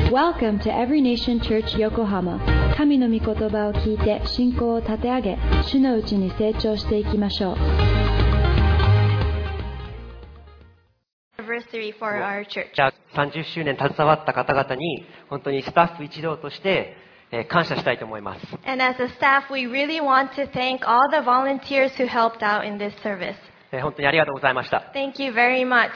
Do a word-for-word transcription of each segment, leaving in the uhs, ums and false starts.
Welcome to Every Nation Church Yokohama. 神の御言葉を聞いて信仰を立て上げ、主のうちに成長していきましょう。 Anniversary for our church. さんじゅっしゅうねん携わった方々に本当にスタッフ一同として、えー、感謝したいと思います。 And as a staff, we really want to thank all the volunteers who helped out in this service. えー、本当にありがとうございました。 Thank you very much.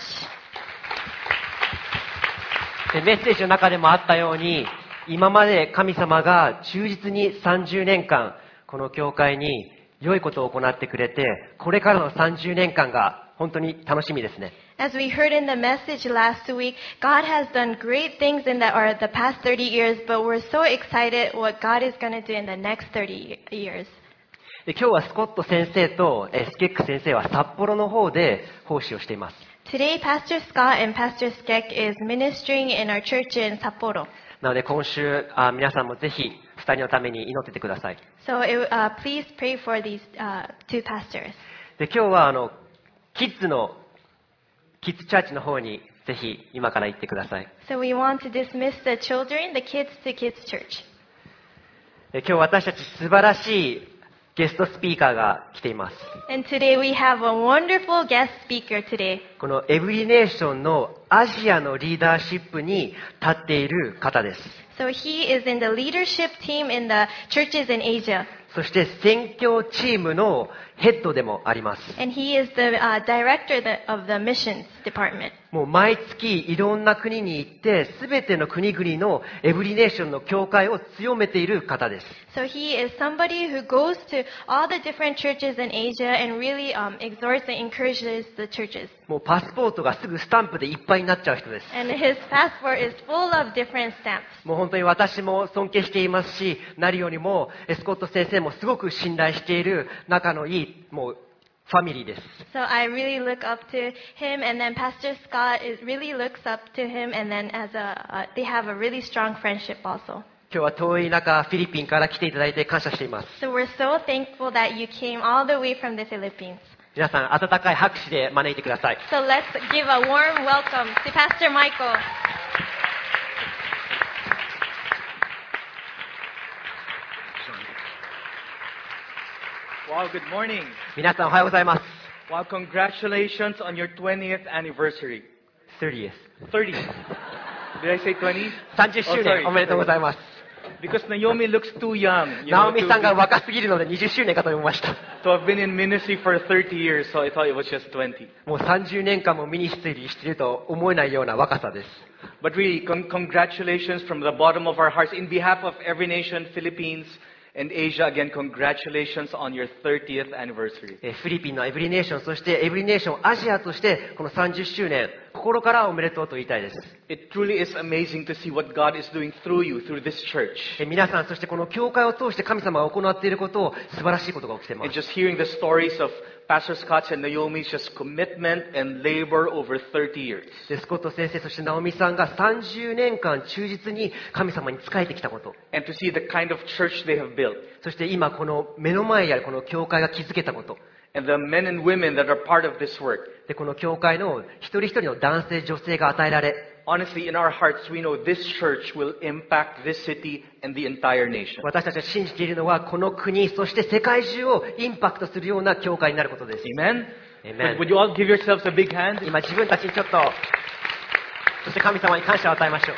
メッセージの中でもあったように、今まで神様が忠実にさんじゅうねんかんこの教会に良いことを行ってくれて、これからのさんじゅうねんかんが本当に楽しみですね。 As we heard in the message last week, God has done great things in the, or the past thirty years, but we're so excited what God is going to do in the next thirty years. で今日はスコット先生とえスケック先生は札幌の方で奉仕をしています。 Today, Pastor Scott and Pastor Skek is ministering in our church in Sapporo. なので今週あ皆さんもぜひふたりのために祈っててください。 So it, uh, please pray for these uh, two pastors. で今日はあのキッズのキッズチャーチの方にぜひ今から行ってください。 So we want to dismiss the children, the kids to kids church. で今日私たち素晴らしいゲストスピーカーが来ています。 And today we have a wonderful guest speaker today. このエブリネーションのアジアのリーダーシップに立っている方です。 So he is in the leadership team in the churches in Asia. そして宣教チームのヘッドでもあります。 And he is the uh, director of the missions department. もう毎月いろんな国に行って全ての国々のエブリネーションの教会を強めている方です。 So he is somebody who goes to all the different churches in Asia and really um, exhorts and encourages the churches. もうパスポートがすぐスタンプでいっぱいになっちゃう人です。 And his passport is full of different stamps. もう本当に私も尊敬していますし、何よりもスコット先生もすごく信頼している仲のいいもうファミリーです。 So I really look up to him, and then Pastor Scott is really looks up to him, and then as a uh, they have a really strong friendship also. 今日は遠い中フィリピンから来ていただいて感謝しています。 So we're so thankful that you came all the way from the Philippines. 皆さん温かい拍手で招いてください。 So let's give a warm welcome to Pastor Michael. Wow, good morning. 皆さんおはようございます。 Wow, congratulations on your twentieth anniversary. thirtieth. thirty. Did I say twenty? さんじゅっしゅうねん Oh, sorry. おめでとうございます。 Because Naomi looks too young. You ナ know, オミ to さんが be- 若すぎるのでにじゅっしゅうねんかと思いました。 to have been in ministry for thirty years, so I thought it was just twenty. もうさんじゅうねんかんもミニストリーしていると思えないような若さです。 But really, con- congratulations from the bottom of our hearts. In behalf of Every Nation, Philippines, and Asia, again, congratulations on your thirtieth anniversary. えーフィリピンのエブリネーション、そしてエブリネーションアジアとしてこのさんじゅっしゅうねん、心からおめでとうと言いたいです。 It truly is amazing to see what God is doing through you, through this church. えー皆さん、そしてこの教会を通して神様が行っていることを素晴らしいことが起きていま And す。 just hearing the stories of Pastor Scott's and Naomi's just commitment and labor over thirty years. でスコット先生、そしてナオミさんがさんじゅうねんかん忠実に神様に仕えてきたこと、 And to see the kind of church they have built. そして今この目の前にあるこの教会が築けたこと、 And the men and women that are part of this work. でこの教会の一人一人の男性女性が与えられ、 Honestly, in our hearts, we know this church will impact this city and the entire nation. 私たちは信じているのはこの国、そして世界中をインパクトするような教会になることです。 Amen? Amen. Would, would you all give yourselves a big hand? 今自分たちにちょっと、そして神様に感謝を与えましょう。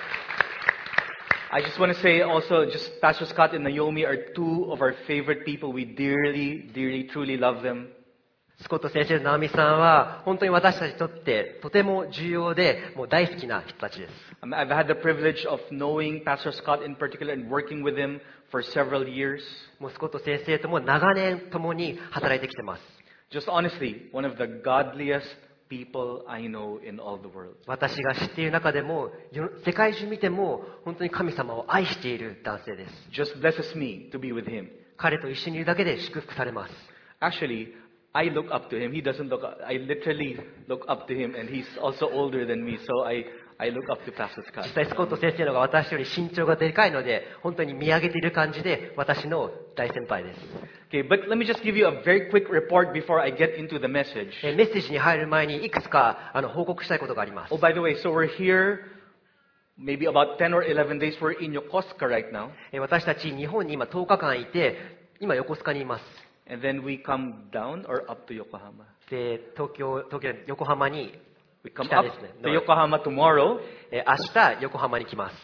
I just want to say also, just Pastor Scott and Naomi are two of our favorite people. We dearly, dearly, truly love them. スコット先生とナオミさんは本当に私たちにとってとても重要でもう大好きな人たちです。 Um, I've had the privilege of knowing Pastor Scott in particular and working with him for several years. もうスコット先生とも長年共に働いてきてます。 Just honestly, one of the godliest people I know in all the world. 私が知っている中でもよ世界中見ても本当に神様を愛している男性です。 Just blesses me to be with him. 彼と一緒にいるだけで祝福されます。 Actually, I look up to him. He doesn't look up. I literally look up to him, and he's also older than me, so I, I look up to Pastor Scott. 実際スコット先生の方が私より身長がでかいので本当に見上げている感じで私の大先輩です。 Okay, but let me just give you a very quick report before I get into the message. えーメッセージに入る前にいくつかあの報告したいことがあります。 Oh, by the way, so we're here maybe about ten or eleven days. We're in Yokosuka right now. えー私たち日本に今とおかかんいて、今横須賀にいます。 And then we come down or up to Yokohama. で、東京、東京、横浜に We come 北 up ですね。 to Yokohama tomorrow, えー明日、横浜に来ます。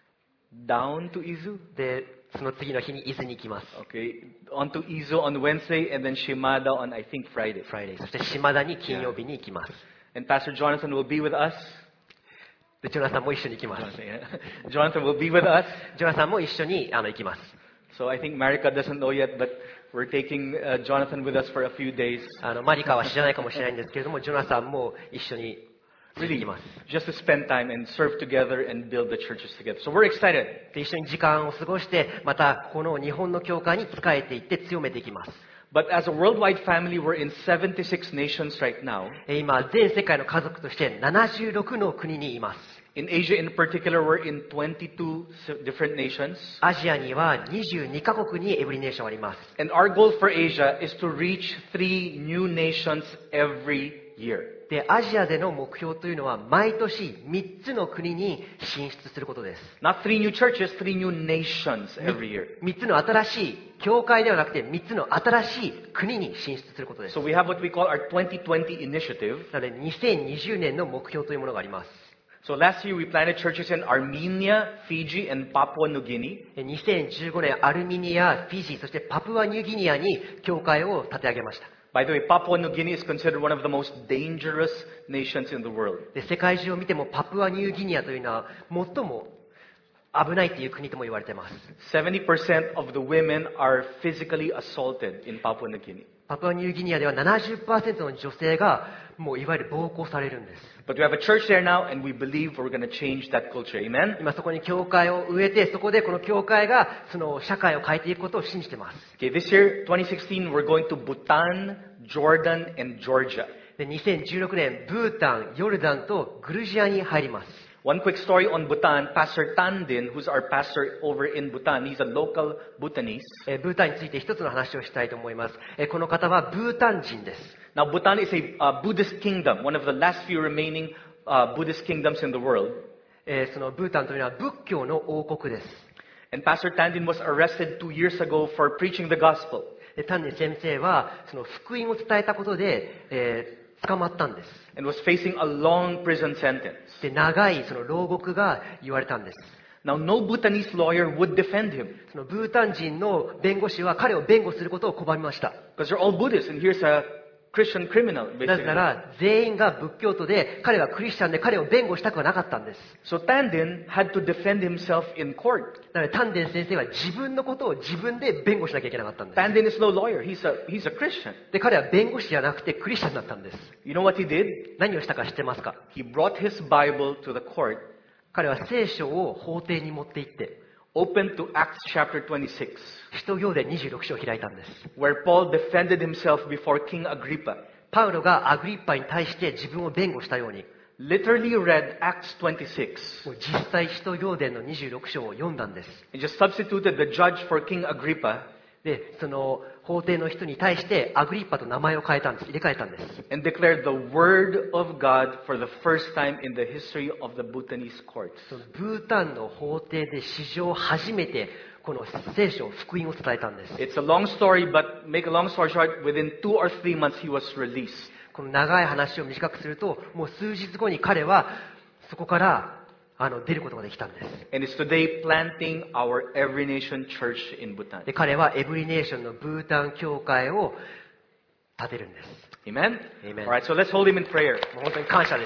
down to Izu. で、その次の日に伊豆に行きます。 Okay, on to Izu on Wednesday, and then Shimada on, I think, Friday. Friday。そして島田に金曜日に行きます。 And Pastor Jonathan will be with us. で、ジョナさんも一緒に行きます。 Jonathan will be with us. ジョナさんも一緒にあの行きます。 So I think Marika doesn't know yet, but we're taking uh, Jonathan with us for a few days. あのマリカは知らないかもしれないんですけれども、ジョナさんも一緒に行 Really, きます。 just to spend time and serve together and build the churches together. So we're excited. で、一緒に時間を過ごして、またこの日本の教会に仕えていって強めていきます。 But as a worldwide family, we're in seventy-six nations right now. え今、全世界の家族としてななじゅうろくの国にいます。 In Asia in particular, we're in twenty-two s- different nations. アジアにはにじゅうにカ国にエブリネーションあります。 And our goal for Asia is to reach three new nations every year. で、アジアでの目標というのは毎年みっつの国に進出することです。 Not three new churches, three new nations every year. みっつの新しい教会ではなくてみっつの新しい国に進出することです。 So we have what we call our twenty twenty initiative. なのでにせんにじゅうねんの目標というものがあります。 So last year we planted churches in Armenia, Fiji, and Papua New Guinea. えにせんじゅうごねんアルミニア、フィジー、そしてパプアニューギニアに教会を立て上げました。 By the way, Papua New Guinea is considered one of the most dangerous nations in the world. で、世界中を見てもパプアニューギニアというのは最も危ないという国とも言われています。 seventy percent of the women are physically assaulted in Papua New Guinea. パプアニューギニアでは ななじゅっパーセント の女性がもういわゆる暴行されるんです。 But we have a church there now, and we believe we're going to change that culture. Amen? 今そこに教会を植えて、そこでこの教会がその社会を変えていくことを信じています。 Okay, this year, twenty sixteen, we're going to Bhutan, Jordan, and Georgia. でにせんじゅうろくねん、ブータン、ヨルダンとグルジアに入ります。 One quick story on Bhutan. Pastor Tandin, who's our pastor over in Bhutan, he's a local Bhutanese. えーブータンについて一つの話をしたいと思います。えーこの方はブータン人です。 Now, Bhutan is a uh, Buddhist kingdom, one of the last few remaining uh, Buddhist kingdoms in the world. えーそのブータンというのは仏教の王国です。 And Pastor Tandin was arrested two years ago for preaching the gospel. で丹念先生はその福音を伝えたことで、えー捕まったんです。 And was facing a long prison sentence. で長いその牢獄が言われたんです。 Now, no Bhutanese lawyer would defend him そのブータン人の弁護士は彼を弁護することを拒みました。 because they're all Buddhists, and here's a Christian criminal, なぜ basically. なら全員が仏教徒で彼はクリスチャンで彼を弁護したくはなかったんです。 So Tandin had to defend himself in court. なので丹田先生は自分のことを自分で弁護しなきゃいけなかったんです。 Tandin is no lawyer. He's a, he's a Christian. で彼は弁護士じゃなくてクリスチャンだったんです。 You know what he did? 何をしたか知ってますか？ He brought his Bible to the court, 彼は聖書を法廷に持って行って opened to Acts chapter twenty-six, 使徒行伝にじゅうろく章を開いたんです。 where Paul defended himself before King Agrippa. パウロがアグリッパに対して自分を弁護したように、 Literally read Acts twenty-six もう実際使徒行伝のにじゅうろく章を読んだんです。 and just substituted the judge for King Agrippa で、その法廷の人に対してアグリッパと名前を変えたんです。入れ替えたんです。 and declared the word of God for the first time in the history of the Bhutanese courts. そのブータンの法廷で史上初めてこの聖書、福音を伝えたんです。 It's a long story, but make a long story short, within two or three months he was released. この長い話を短くすると、もう数日後に彼はそこからあの出ることができたんです。 And is today planting our Every Nation Church in Bhutan. で、彼はエブリネーションのブータン教会を建てるんです。 Amen? Amen. Alright, so let's hold him in prayer. もう本当に感謝です。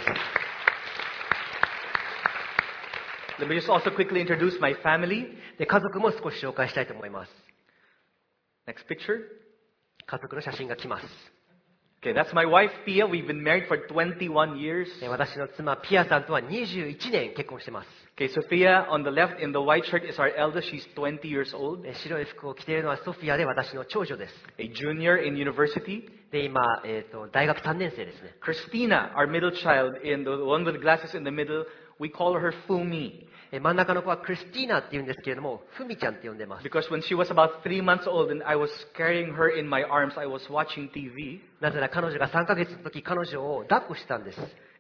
Let me just also quickly introduce my family. で、家族も少し紹介したいと思います。 Next picture. 家族の写真が来ます。 Okay, that's my wife, Pia. We've been married for twenty-one years. で私の妻、ピアさんとはにじゅういちねん結婚してます。 Okay, Sophia on the left in the white shirt is our eldest. She's twenty years old, で白い服を着ているのはソフィアで私の長女です。 a junior in university. で、今、えーと、大学さんねん生ですね。 Christina, our middle child, in the one with the glasses in the middle, we call her Fumi. え真ん中の子はクリスティーナって言うんですけれども、フミちゃんって呼んでます。 Because when she was about three months old and I was carrying her in my arms, I was watching T V. なぜなら彼女がさんかげつの時、彼女を抱っこしてたんです。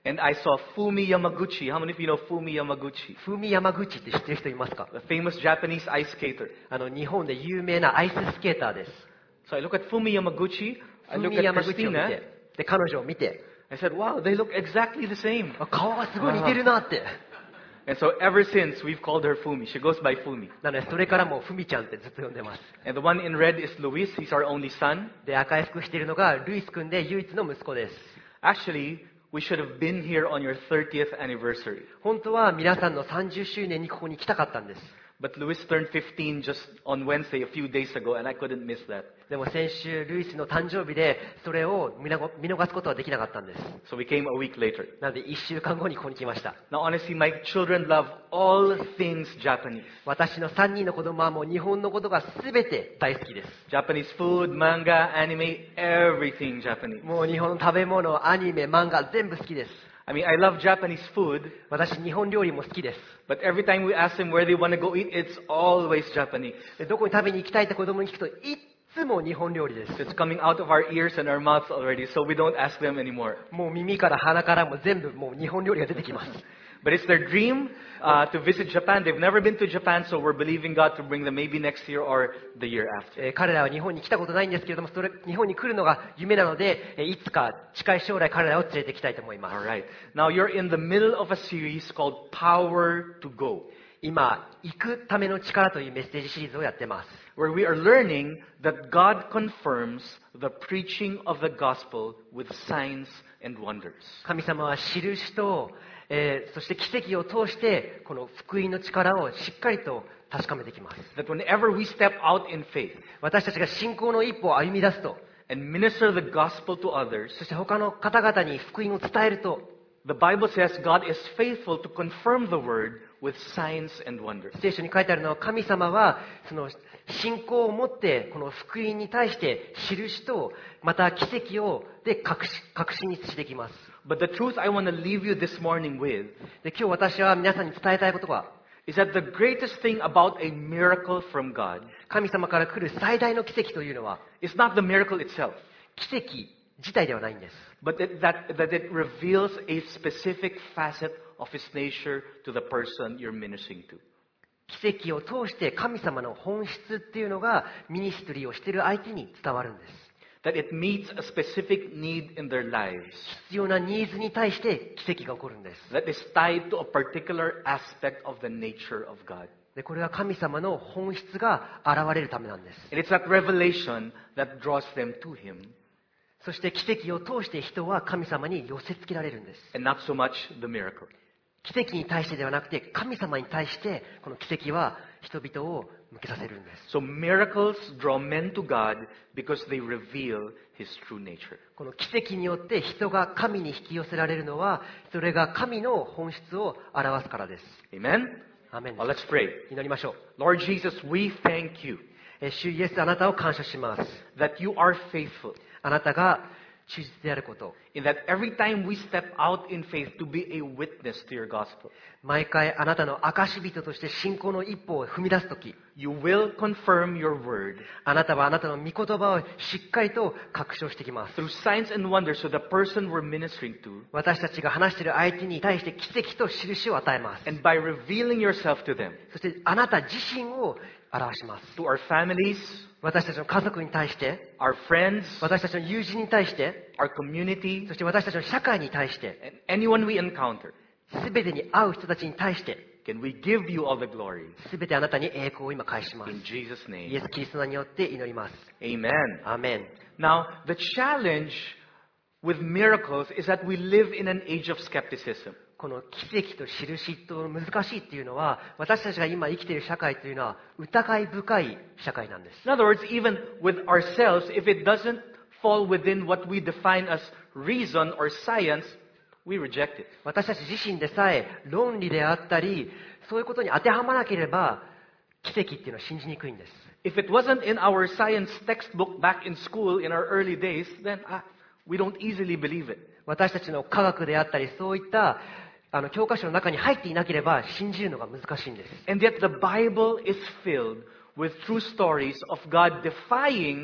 And I saw Fumi Yamaguchi. How many of you know Fumi Yamaguchi? フミヤマグチって知ってる人いますか？ The famous Japanese ice skater. あの、日本で有名なアイススケーターです。 So I look at Fumi Yamaguchi. I フ look ミ at ヤマグチを見 Christina. て、で、彼女を見て、 I said, wow, they look exactly the same. あ、顔がすごい似てるなって。 And so ever since, we've called her Fumi. She goes by Fumi. なので、それからもうフミちゃんってずっと呼んでます。 And the one in red is Luis. He's our only son. で、赤い服しているのがルイス君で唯一の息子です。 Actually, we should have been here on your thirtieth anniversary. 本当は皆さんのさんじゅっしゅうねんにここに来たかったんです。 But Luis turned fifteen just on Wednesday a few days ago, and I couldn't miss that. でも先週、ルイスの誕生日で、それを見なご見逃すことはできなかったんです。 So we came a week later. なので、いっしゅうかんごにここに来ました。 Now, honestly, my children love all things Japanese. 私のさんにんの子供はもう日本のことが全て大好きです。 Japanese food, manga, anime, everything Japanese. もう日本の食べ物、アニメ、漫画、全部好きです。 I mean, I love Japanese food, 私、日本料理も好きです。 but every time we ask them where they want to go eat, it's always Japanese. でどこに食べに行きたいって子供に聞くと、いっつも日本料理です。 It's coming out of our ears and our mouths already, so we don't ask them anymore. もう耳から鼻からも全部もう日本料理が出てきます。 But it's their dream uh, to visit Japan. They've never been to Japan, so we're believing God to bring them maybe next year or the year after. えー彼らは日本に来たことないんですけれども、それ日本に来るのが夢なので、えーいつか近い将来彼らを連れて行きたいと思います。 All right. Now you're in the middle of a series called Power to Go, 今、行くための力というメッセージシリーズをやってます。 where we are learning that God confirms the preaching of the gospel with signs and wonders. 神様は印と、えーそして奇跡を通してこの福音の力をしっかりと確かめてきます。 That whenever we step out in faith 私たちが信仰の一歩を歩み出すと、 and minister the gospel to others, そして他の方々に福音を伝えると、 the Bible says God is faithful to confirm the word with signs and wonders. 聖書に書いてあるのは、神様はその信仰を持ってこの福音に対して印とまた奇跡をで確信確信にしていきます。 But the truth I want to leave you this morning with で今日私は皆さんに伝えたいことは、 is that the greatest thing about a miracle from God 神様から来る最大の奇跡というのは is not the miracle itself, 奇跡自体ではないんです。 but it, that, that it reveals a specific facet of His nature to the person you're ministering to. 奇跡を通して神様の本質っていうのがミニストリーをしている相手に伝わるんです。 That it meets a specific need in their lives 必要なニーズに対して奇跡が起こるんです。 that is tied to a particular aspect of the nature of God. でこれは神様の本質が現れるためなんです。 And it's that revelation that draws them to Him そして奇跡を通して人は神様に寄せつけられるんです。 and not so much the miracle. 奇跡に対してではなくて神様に対してこの奇跡は人々を向けさせるんです。 So miracles draw men to God because they reveal His true nature. この奇跡によって人が神に引き寄せられるのは、それが神の本質を表すからです。 Amen? アーメン。 Well, let's pray. 祈りましょう。 Lord Jesus, we thank you え主イエス、あなたを感謝します。 that you are faithful. あなたが忠実であること。 In that every time we step out in faith to be a witness to your gospel, 毎回あなたの証人として信仰の一歩を踏み出すとき、 you will confirm your word あなたはあなたの御言葉をしっかりと確証してきます。 through signs and wonders to the person we're ministering to, 私たちが話している相手に対して奇跡と印を与えます。 and by revealing yourself to them, そしてあなた自身を表します。 to our families, 私たちの家族に対して、 our friends, 私たちの友人に対して、 our community, そして私たちの社会に対して、 and anyone we encounter. すべてに会う人たちに対して、 Can we give you all the glory? すべてあなたに栄光を今返します。 In Jesus' イエ name. ス・キリストの名によって祈ります。 Amen. アーメン。 Now, the challenge with miracles is that we live in an age of skepticism. この奇跡と印と難しいっていうのは、私たちが今生きている社会というのは疑い深い社会なんです。 In other words, even with ourselves, if it doesn't fall within what we define as reason or science, we reject it. 私たち自身でさえ論理であったり、そういうことに当てはまなければ奇跡っていうのは信じにくいんです。 If it wasn't in our science textbook back in school in our early days, then ah, we don't easily believe it. 私たちの科学であったり、そういったあの教科書の中に入っていなければ信じるのが難しいんです。 And yet the Bible is filled with true stories of God defying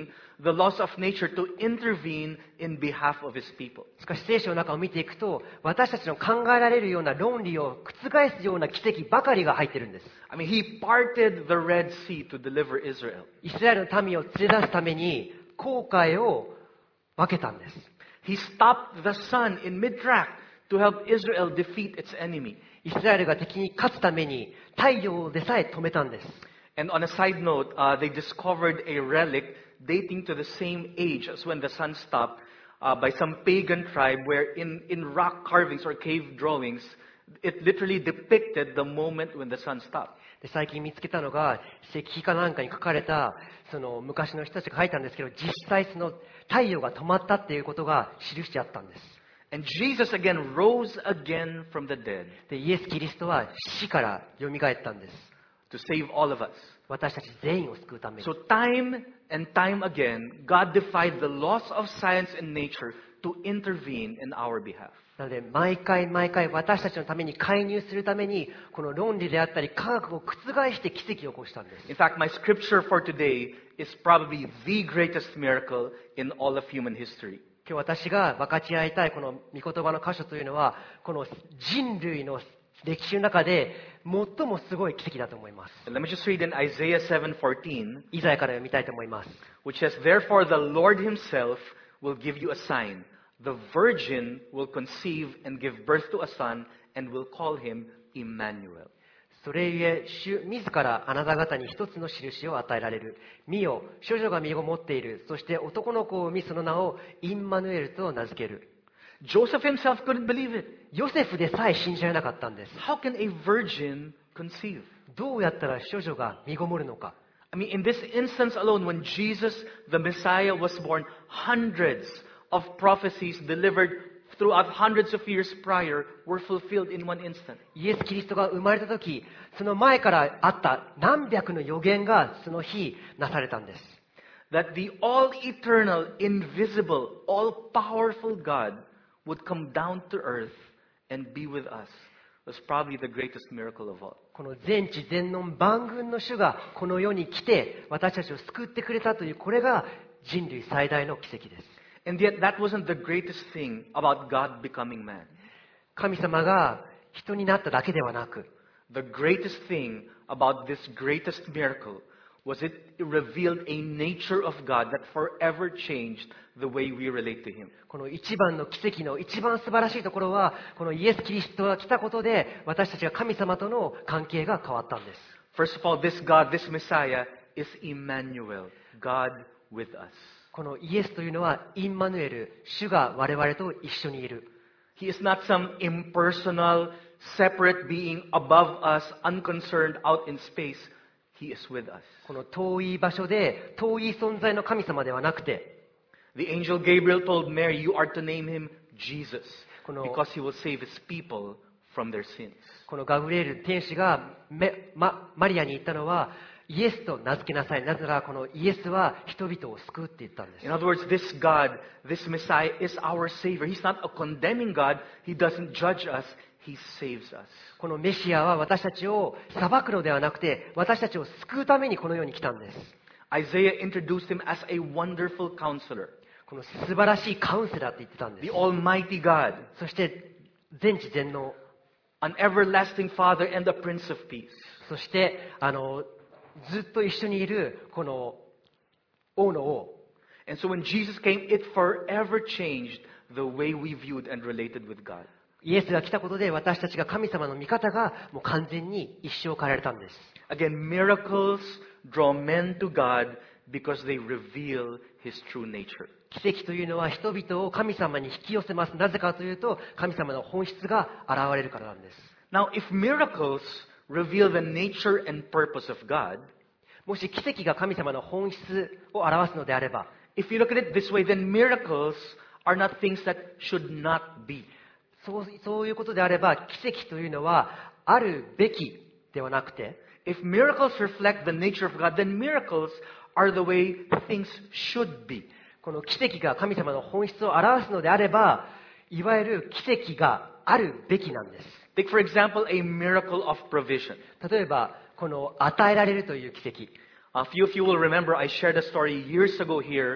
the laws of nature to intervene in behalf of his people. しかし聖書の中を見ていくと、私たちの考えられるような論理を覆すような奇跡ばかりが入ってるんです。 I mean, he parted the Red Sea to deliver Israel. イスラエルの民を連れ出すために紅海を分けたんです。 He stopped the sun in mid-track to help Israel defeat its enemy. イスラエルが敵に勝つために太陽でさえ止めたんです。 And on a side note, uh, they discovered a relic dating to the same age as when the sun stopped uh, by some pagan tribe where in, in rock carvings or cave drawings, it literally depicted the moment when the sun stopped. で最近見つけたのが石碑かなんかに書かれたその昔の人たちが書いたんですけど、実際その太陽が止まったっていうことが記してあったんです。 And Jesus again rose again from the dead でイエス・キリストは死から蘇ったんです。 to save all of us. 私たち全員を救うために。 So time and time again, God defied the laws of science and nature to intervene in our behalf. なので毎回毎回私たちのために介入するためにこの論理であったり科学を覆して奇跡を起こしたんです。 In fact, my scripture for today is probably the greatest miracle in all of human history. 今日私が分かち合いたいこの御言葉の箇所というのは、この人類の歴史の中で最もすごい奇跡だと思います。 Let me just read in Isaiah seven fourteen, イザヤから読みたいと思います。 which says, Therefore the Lord himself will give you a sign. The virgin will conceive and give birth to a son and will call him Emmanuel. それゆえ、主自らあなた方に一つの印を与えられる。見よ、少女が身ごもっている。そして男の子を産み、その名をインマヌエルと名付ける。 Joseph himself couldn't believe it. ヨセフでさえ信じられなかったんです。 How can a virgin conceive? どうやったら少女が身ごもるのか。 I mean, in this instance alone, when Jesus, the Messiah, was born, hundreds of prophecies delivered throughout hundreds of years prior were fulfilled in one instant. イエス・キリストが生まれた時、その前からあった何百の予言がその日なされたんです。 That the all-eternal, invisible, all-powerful God would come down to earth and be with us was probably the greatest miracle of all. この全知全能万軍の主がこの世に来て私たちを救ってくれたという、これが人類最大の奇跡です。 And yet that wasn't the greatest thing about God becoming man. 神様が人になっただけではなく、 The greatest thing about this greatest miracle was it revealed a nature of God that forever changed the way we relate to Him. この一番の奇跡の一番素晴らしいところは、このイエス・キリストが来たことで私たちが神様との関係が変わったんです。 First of all, this God, this Messiah is Emmanuel, God with us. このイエスというのはインマヌエル、主が我々と一緒にいる。 He is not some impersonal, separate being above us, unconcerned out in space. He is with us. この遠い場所で遠い存在の神様ではなくて、 The angel Gabriel told Mary, you are to name him Jesus, この because he will save his people from their sins. このガブリエル天使がめ、ま、マリアに言ったのは、イエスと名付けなさい。なぜならこのイエスは人々を救うって言ったんです。 In other words, this God, this Messiah is our Savior. He's not a condemning God. He doesn't judge us. He saves us. このメシアは私たちを裁くのではなくて、私たちを救うためにこの世に来たんです。 Isaiah introduced him as a wonderful counselor, この素晴らしいカウンセラーって言ってたんで the す。 Almighty God, そして全知全能、 an everlasting Father and the Prince of Peace. そしてあのずっと一緒にいるこの王の王。 And so when Jesus came, it forever changed the way we viewed and related with God. イエスが来たことで私たちが神様の見方がもう完全に一生変えられたんです。 Again, miracles draw men to God because they reveal His true nature. 奇跡というのは人々を神様に引き寄せます。なぜかというと神様の本質が現れるからなんです。 Now, if miracles reveal the nature and purpose of God, もし奇跡が神様の本質を表すのであれば、 if you look at it this way, then miracles are not things that should not be. そう、そういうことであれば奇跡というのはあるべきではなくて、 If miracles reflect the nature of God, then miracles are the way things should be. この奇跡が神様の本質を表すのであれば、いわゆる奇跡があるべきなんです。 Take, for example, a miracle of provision. 例えばこの与えられるという奇跡。 A few of you will remember I shared a story years ago here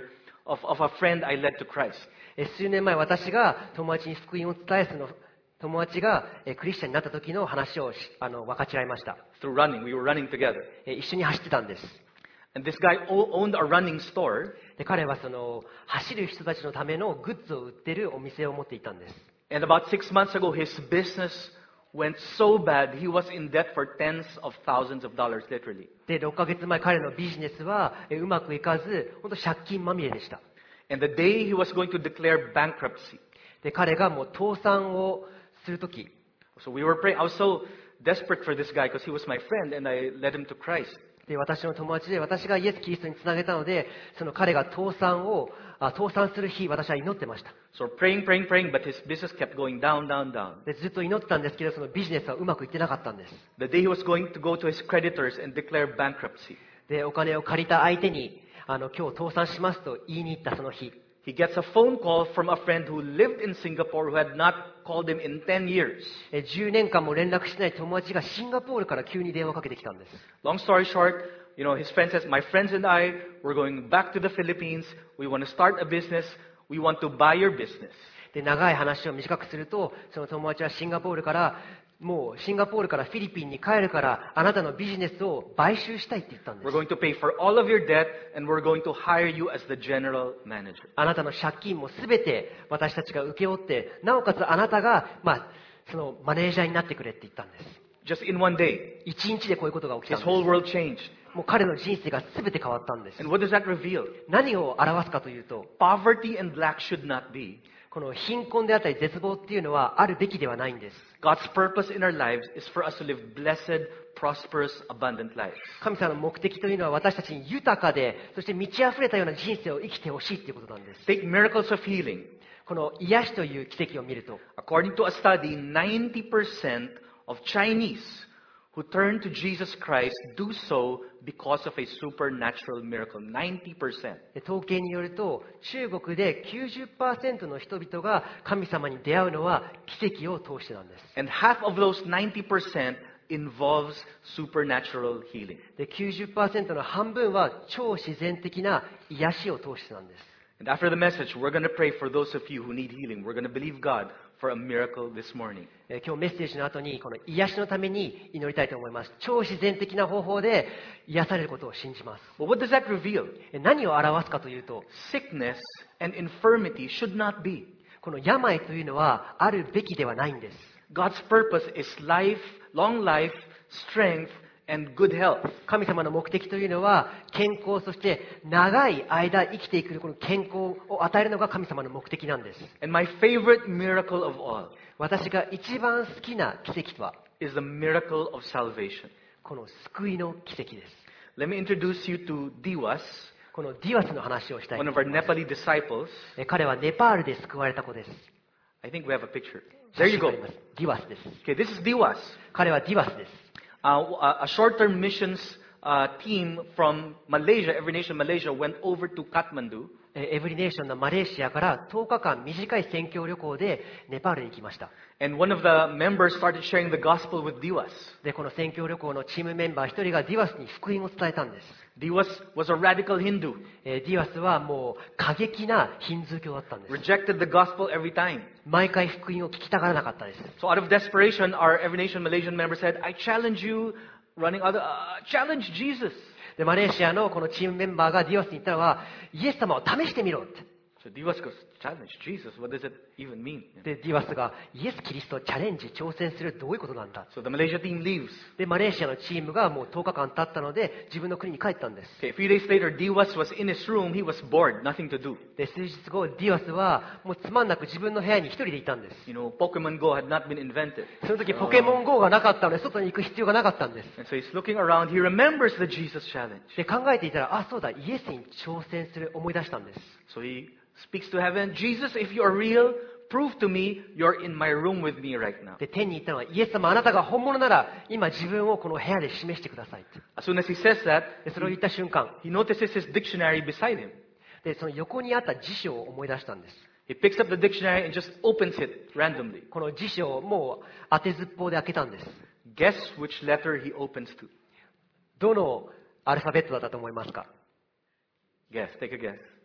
of, of a friend I led to Christ. え数年前、私が友達に福音を伝えその友達がえクリスチャンになった時の話をしあの分かち合いました。 Through running, we were running together. え一緒に走ってたんです。 And this guy o- owned a running store. で彼はその走る人たちのためのグッズを売ってるお店を持っていたんです。 And about six months ago, his business went so bad, he was in debt for tens of thousands of dollars, literally. でろっかげつまえ、彼のビジネスはえうまくいかず、本当借金まみれでした。 And the day he was going to declare bankruptcy. で彼がもう倒産をする時、 So we were praying. I was so desperate for this guy because he was my friend and I led him to Christ. で私の友達で、私がイエス・キリストにつなげたので、その彼が倒産をあ倒産する日、私は祈ってました。 So praying, praying, praying, but his business kept going down, down, down. でずっと祈ってたんですけど、そのビジネスはうまくいってなかったんです。 The day he was going to go to his creditors and declare bankruptcy, でお金を借りた相手に、あの今日倒産しますと言いに行ったその日、 he gets a phone call from a friend who lived in Singapore who had not called him in ten years. えじゅうねんかんも連絡してない友達がシンガポールから急に電話をかけてきたんです。 Long story short, you know, his friend says, my friends and I, we're going back to the Philippines. We want to start a business. We want to buy your business. で長い話を短くすると、その友達はシンガポールからもうシンガポールからフィリピンに帰るから、あなたのビジネスを買収したいって言ったんで We're す。 going to pay for all of your debt and we're going to hire you as the general manager. あなたの借金もすべて私たちが請け負って、なおかつあなたが、まあ、そのマネージャーになってくれって言ったんです。 Just in one day, 一日でこういうことが起きた his ん whole です world changed. もう彼の人生がすべて変わったんです。 And what does that reveal? 何を表すかというと、 Poverty and lack should not be. この貧困であったり絶望っていうのはあるべきではないんです。 God's purpose in our lives is for us to live blessed, prosperous, abundant lives. 神様の目的というのは私たちに豊かで、そして満ち溢れたような人生を生きてほしいということなんです。 Take miracles of healing. この癒しという奇跡を見ると、 According to a study, ninety percent of Chinese who turn to Jesus Christ do so because of a supernatural miracle. ninety percent. 統計によると中国で きゅうじゅっパーセント の人々が神様に出会うのは奇跡を通してなんです。 And half of those ninety percent involves supernatural healing. で きゅうじゅっパーセント の半分は超自然的な癒しを通してなんです。 And after the message, we're going to pray for those of you who need healing. We're going to believe God for a miracle this morning. え今日メッセージの後にこの癒しのために祈りたいと思います。超自然的な方法で癒されることを信じます。 But what does that reveal? え何を表すかというと、 Sickness and infirmity should not be. この病というのはあるべきではないんです。 God's purpose is life, long life, strength, and good health. 神様の目的というのは健康、そして長い間生きていくこの健康を与えるのが神様の目的なんです。 And my favorite miracle of all 私が一番好きな奇跡は is the miracle of salvation. この救いの奇跡です。 Let me introduce you to Diwas, このディワスの話をしたいと one 思 of い our ます。 Nepali disciples. え彼はネパールで救われた子です。 I think we have a picture. There you 写真があ go. りますディワスです。 Okay, this is Diwas. 彼はディワスです。 Uh, a short-term missions uh, team from Malaysia, Every Nation Malaysia, went over to Kathmandu. えエブリネーションのマレーシアからとおかかん短い宣教旅行でネパールに行きました。 And one of the members started sharing the gospel with Diwas. でこの宣教旅行のチームメンバー一人がディワスに福音を伝えたんです。 Diwas was a radical Hindu, えディワスはもう過激なヒンズー教だったんです。 rejected the gospel every time. 毎回福音を聞きたがらなかったです。 So out of desperation, our Every Nation Malaysian member said, I challenge you, running other, uh, challenge Jesus. でマレーシアのこのチームメンバーがディワスに言ったのは、イエス様を試してみろって。 So Diwas goes, challenge Jesus? What does it even mean? でディワスがイエス・キリストをチャレンジ挑戦するどういうことなんだ。 So the Malaysia team leaves. でマレーシアのチームがもうとおかかん経ったので自分の国に帰ったんです。 Okay, a few days later, Diwas was in his room. He was bored, nothing to do. で数日後ディワスはもうつまんなく自分の部屋に一人でいたんです。 You know, Pokemon Go had not been invented. その時ポケモン ゴー がなかったので外に行く必要がなかったんです。 And so he's looking around. He remembers the Jesus challenge. で考えていたら、あ、そうだ、イエスに挑戦する思い出したんです。 So he speaks to heaven. Jesus, if you are real, prove to me you're in my room with me right now. で天に言ったのは、イエス様あなたが本物なら今自分をこの部屋で示してくださいって。 As soon as he says that, でそれを言った瞬間 he notices his dictionary beside him. でその横にあった辞書を思い出したんです。 He picks up the dictionary and just opens it randomly. この辞書をもう当てずっぽうで開けたんです。 Guess which letter he opens to. どのアルファベットだったと思いますか？ Guess. Take a guess.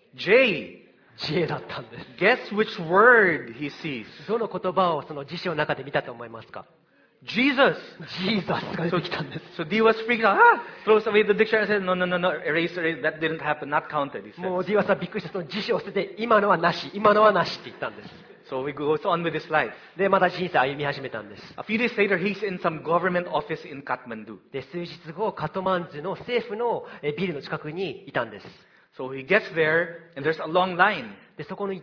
J. J だったんです。 Guess which word he sees? どの言葉をその辞書の中で見たと思いますか？ Jesus. ジーザスが出てきたんです。 So D was freaked out. Ah! Throws away the dictionary and says, no, no, no, no, erase, erase. That didn't happen. Not counted, he もう says. ディワスはびっくりしてその辞書を捨てて、今のはなし、今のはなしって言ったんです。 So he goes on with his life. で、また人生歩み始めたんです。 A few days later, he's in some government office in Kathmandu. で、数日後、カトマンズの政府のえビルの近くにいたんです。 So he gets there, and there's a long line. で、そこに行って、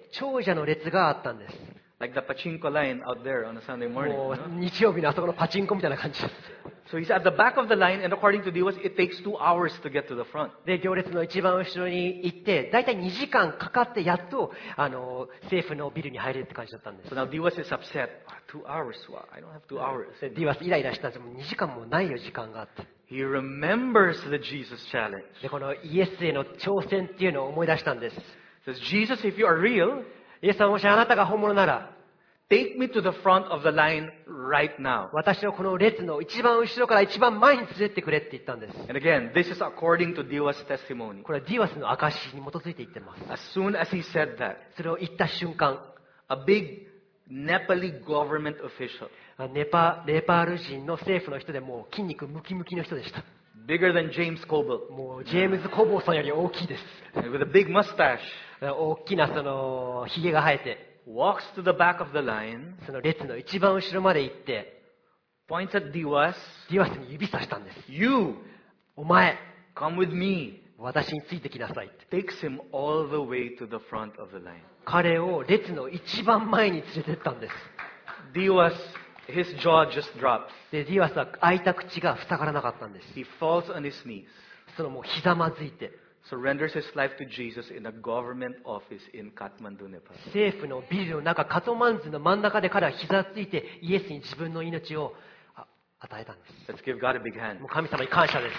長者の列があったんです。 Like the pachinko line out there on a Sunday morning. も you know? う日曜日のあそこのパチンコみたいな感じです。 So he's at the back of the line, and according to Diwas, it takes two hours to get to the front. で、行列の一番後ろに行って、だいたいにじかんかかってやっと、あの、政府のビルに入れるって感じだったんです So。now Diwas is upset. Ah, two hours? Wow, I don't have two hours. でディワスイライラしたんです。もうにじかんもないよ、時間があって。 He remembers the Jesus challenge. で、このイエスへの挑戦っていうのを思い出したんです。 He says, Jesus, if you are real, イエスさん、もしあなたが本物なら、 take me to the front of the line right now. 私をこの列の一番後ろから一番前に連れてってくれって言ったんです。 And again, this is according to Diwas' testimony. これはディワスの証に基づいて言ってます。 As soon as he said that, それを言った瞬間、 a big Nepali government official, ネパ、ネパール人の政府の人でもう筋肉ムキムキの人でした。 bigger than James Coble, もうジェームズ・コボーさんより大きいです。 and with a big mustache, 大きなその、髭が生えて、 walks to the back of the line, その列の一番後ろまで行って、 points at Diwas, ディワスに指さしたんです。 you, お前、 come with me. 私についてきなさいって。 Takes him all the way to the front of the line. 彼を列の一番前に連れてったんです。 Diwas, his jaw just drops. で、ディワスは開いた口が塞がらなかったんです。 He falls on his knees, そのもうひざまずいて、 surrenders his life to Jesus in a government office in Kathmandu, Nepal. 政府のビルの中、カトマンズの真ん中で彼は膝ついてイエスに自分の命をあ与えたんです。 Let's give God a big hand. もう神様に感謝です。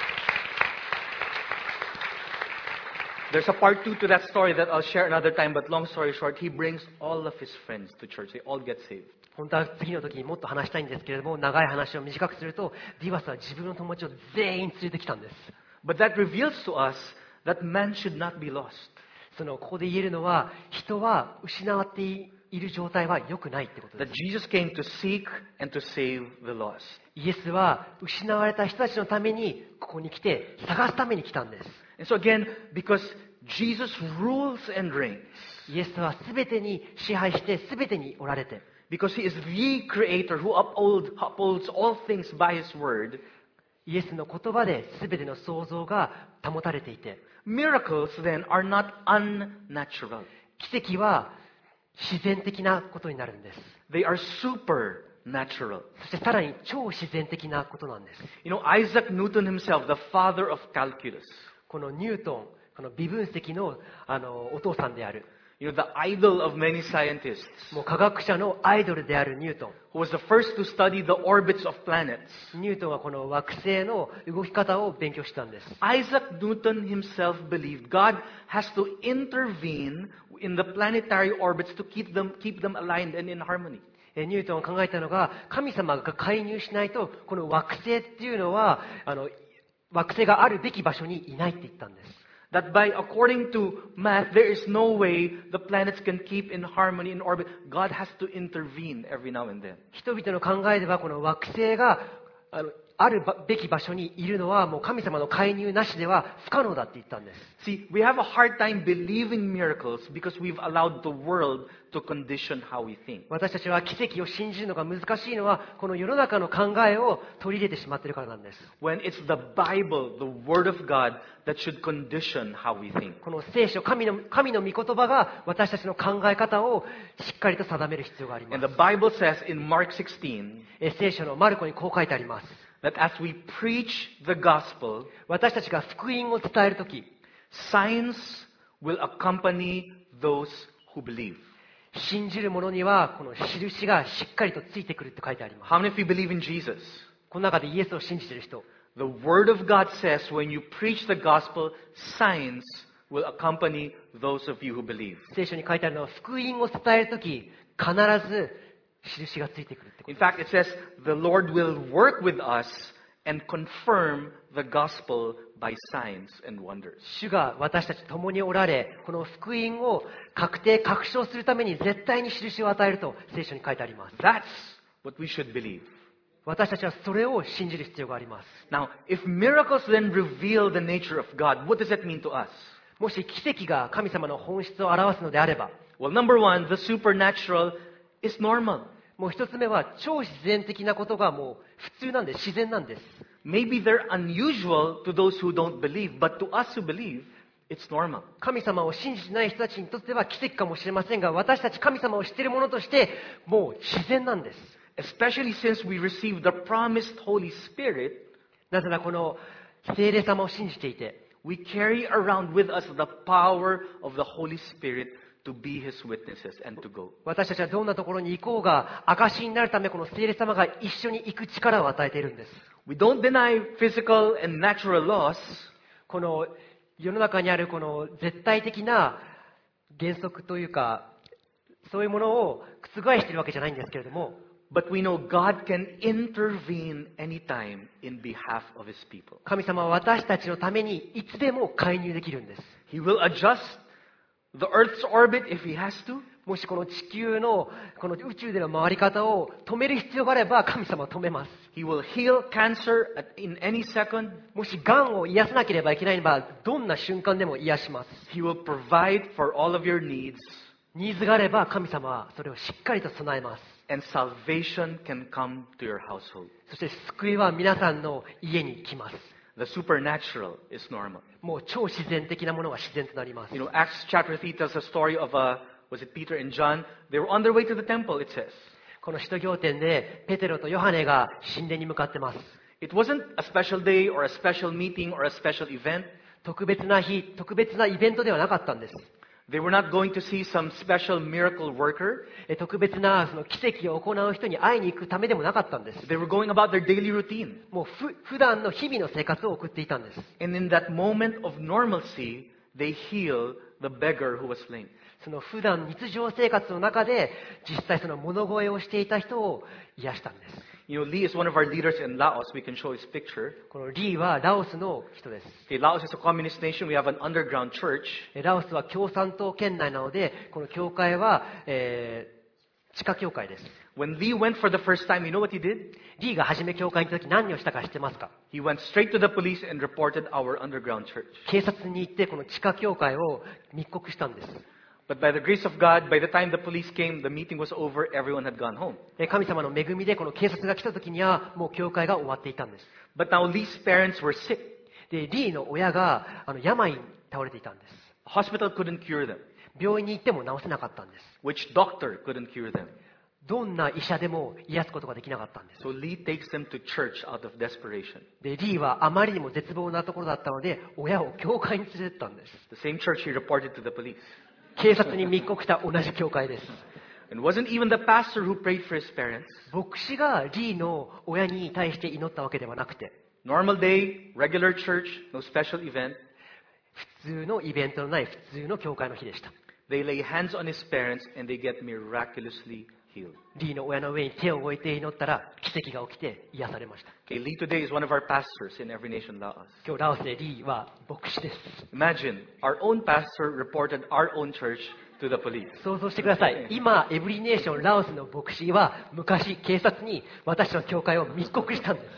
There's a part two to that story that I'll share another time, but long story short, he brings all of his friends to church. They all get saved. 本当は次の時にもっと話したいんですけれども、長い話を短くすると、ディワスは自分の友達を全員連れてきたんです。 But that reveals to us that man should not be lost. そのここで言えるのは、人は失わっている状態は良くないってことで That す。 Jesus came to seek and to save the lost. イエスは失われた人たちのためにここに来て探すために来たんです。 And so again, because Jesus rules and reigns, イエスは全てに支配して全てにおられて、 because he is the creator who uphold, upholds all things by his word, イエスの言葉で全ての創造が保たれていて、 miracles then are not unnatural. 奇跡は自然的なことになるんです。 They are supernatural. そしてさらに超自然的なことなんです。 You know, Isaac Newton himself, the father of calculus, このニュートン、この微分積の、あのお父さんである、 you know, the idol of many scientists, もう科学者のアイドルであるニュートン。 who was the first to study the orbits of planets. ニュートンはこの惑星の動き方を勉強したんです。 Isaac Newton himself believed God has to intervene in the planetary orbits to keep them, keep them aligned and in harmony. えニュートンが考えたのが、神様が介入しないと、この惑星っていうのは、あの惑星があるべき場所にいないって言ったんです。 That by, according to math, there is no way the planets can keep in harmony in orbit. God has to intervene every now and then. 人々の考えでは、この惑星があのあるべき場所にいるのは、もう神様の介入なしでは不可能だって言ったんです。 See, we have a hard time believing miracles because we've allowed the world to condition how we think. 私たちは奇跡を信じるのが難しいのは、この世の中の考えを取り入れてしまっているからなんです。 When it's the Bible, the Word of God, that should condition how we think. この聖書、神の、神の御言葉が私たちの考え方をしっかりと定める必要があります。 And the Bible says in Mark sixteen え聖書のマルコにこう書いてあります。 that as we preach the gospel, 私たちが福音を伝えるとき、 signs will accompany those who believe. 信じる者にはこの印がしっかりとついてくるって書いてあります。 How many of you believe in Jesus? この中でイエスを信じている人、 The Word of God says when you preach the gospel, signs will accompany those of you who believe. 聖書に書いてあるのは福音を伝えるとき、必ず印がついてくるってこと In です。 fact, it says the Lord will work with us and confirm the gospel by signs and wonders. 主が私たちと共におられ、この福音を確定確証するために絶対に印を与えると聖書に書いてあります。 That's what we should believe. 私たちはそれを信じる必要があります。 Now, if miracles then reveal the nature of God, what does that mean to us? もし奇跡が神様の本質を表すのであれば、 Well, number one, the supernatural is normal. もう一つ目は超自然的なことがもう普通なんです、自然なんです。 Maybe they're unusual to those who don't believe, but to us who believe, it's normal. 神様を信じてない人たちにとっては奇跡かもしれませんが、私たち神様を知っている者としてもう自然なんです。 Especially since we receive the promised Holy Spirit, なぜならこの聖霊様を信じていて、 we carry around with us the power of the Holy Spirit to be His witnesses and to go. 私たちはどんなところに行こうが証しになるため、この聖霊様が一緒に行く力を与えているんです。 We don't deny physical and natural laws, この世の中にあるこの絶対的な原則というか、そういうものを覆しているわけじゃないんですけれども、 but we know God can intervene anytime in behalf of His people. 神様は私たちのためにいつでも介入できるんです。 He will adjust the Earth's orbit if He has to. もしこの地球のこの宇宙での回り方を止める必要があれば神様は止めます。 He will heal cancer at, in any second. もし癌を癒さなければいけないならばどんな瞬間でも癒します。 He will provide for all of your needs, ニーズがあれば神様はそれをしっかりと備えます。 and salvation can come to your household. そして救いは皆さんの家に来ます。 The supernatural is normal. もう超自然的なものが自然となります。 You know, Acts chapter three tells a story of, uh, was it Peter and John? They were on their way to the temple, it says. この使徒行伝でペテロとヨハネが神殿に向かってます。 It wasn't a special day or a special meeting or a special event. 特別な日、特別なイベントではなかったんです。 They were not going to see some special miracle worker. え特別なその奇跡を行う人に会いに行くためでもなかったんです。 They were going about their daily routine. もうふ普段の日々の生活を送っていたんです。 And in that moment of normalcy, they heal the beggar who was lame. その普段日常生活の中で実際その物乞いをしていた人を癒したんです。 You know, Lee is one of our leaders in Laos. We can show his picture. このリーはラオスの人です。 Okay, Laos is a communist nation. We have an underground church. えラオスは共産党圏内なので、この教会は、えー地下教会です。 When Lee went for the first time, you know what he did? リーが初め教会に行った時何をしたか知ってますか？ He went straight to the police and reported our underground church. 警察に行ってこの地下教会を密告したんです。 But by the grace of God, by the time the police came, the meeting was over, everyone had gone home. で神様の恵みでこの警察が来た時にはもう教会が終わっていたんです。 But now Lee's parents were sick. でリーの親があの病に倒れていたんです。 A hospital couldn't cure them. 病院に行っても治せなかったんです。 Which doctor couldn't cure them? どんな医者でも癒すことができなかったんです。 So Lee takes them to church out of desperation. でリーはあまりにも絶望なところだったので親を教会に連れてったんです。 The same church he reported to the police. 警察に密告した同じ教会です。 It wasn't even the pastor who prayed for his parents. 牧師がリーの親に対して祈ったわけではなくて、 Normal day, regular church, no special event. 普通のイベントのない普通の教会の日でした。 They lay hands on his parents and they get miraculously healed. リーの親の上に手を置いて祈ったら奇跡が起きて癒されました。 Okay, Lee today is one of our pastors in Every Nation Laos. 今日ラオスでリーは牧師です。 Imagine, our own pastor reported our own church to the police. 想像してください。今、エブリネーションラオスの牧師は昔警察に私の教会を密告したんです。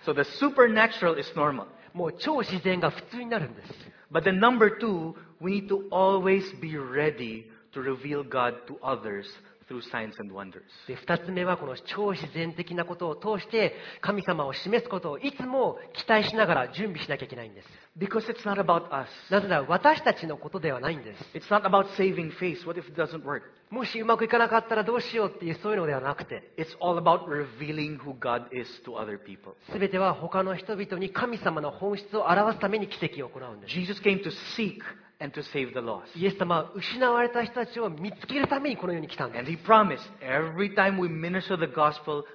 So the supernatural is normal. もう超自然が普通になるんです。 But then number two, we need to always be ready to reveal God to others through signs and wonders. で、二つ目はこの超自然的なことを通して神様を示すことをいつも期待しながら準備しなきゃいけないんです。 Because it's not about us. なぜなら私たちのことではないんです。 It's not about saving face. What if it doesn't work? もしうまくいかなかったらどうしようっていうそういうのではなくて、 It's all about revealing who God is to other people. すべては他の人々に神様の本質を表すために奇跡を行うんです。 Jesus came to seek and to save the lost. イエス様は失われた人たちを見つけるためにこの世に来たんで And す。 he promised every time we minister the gospel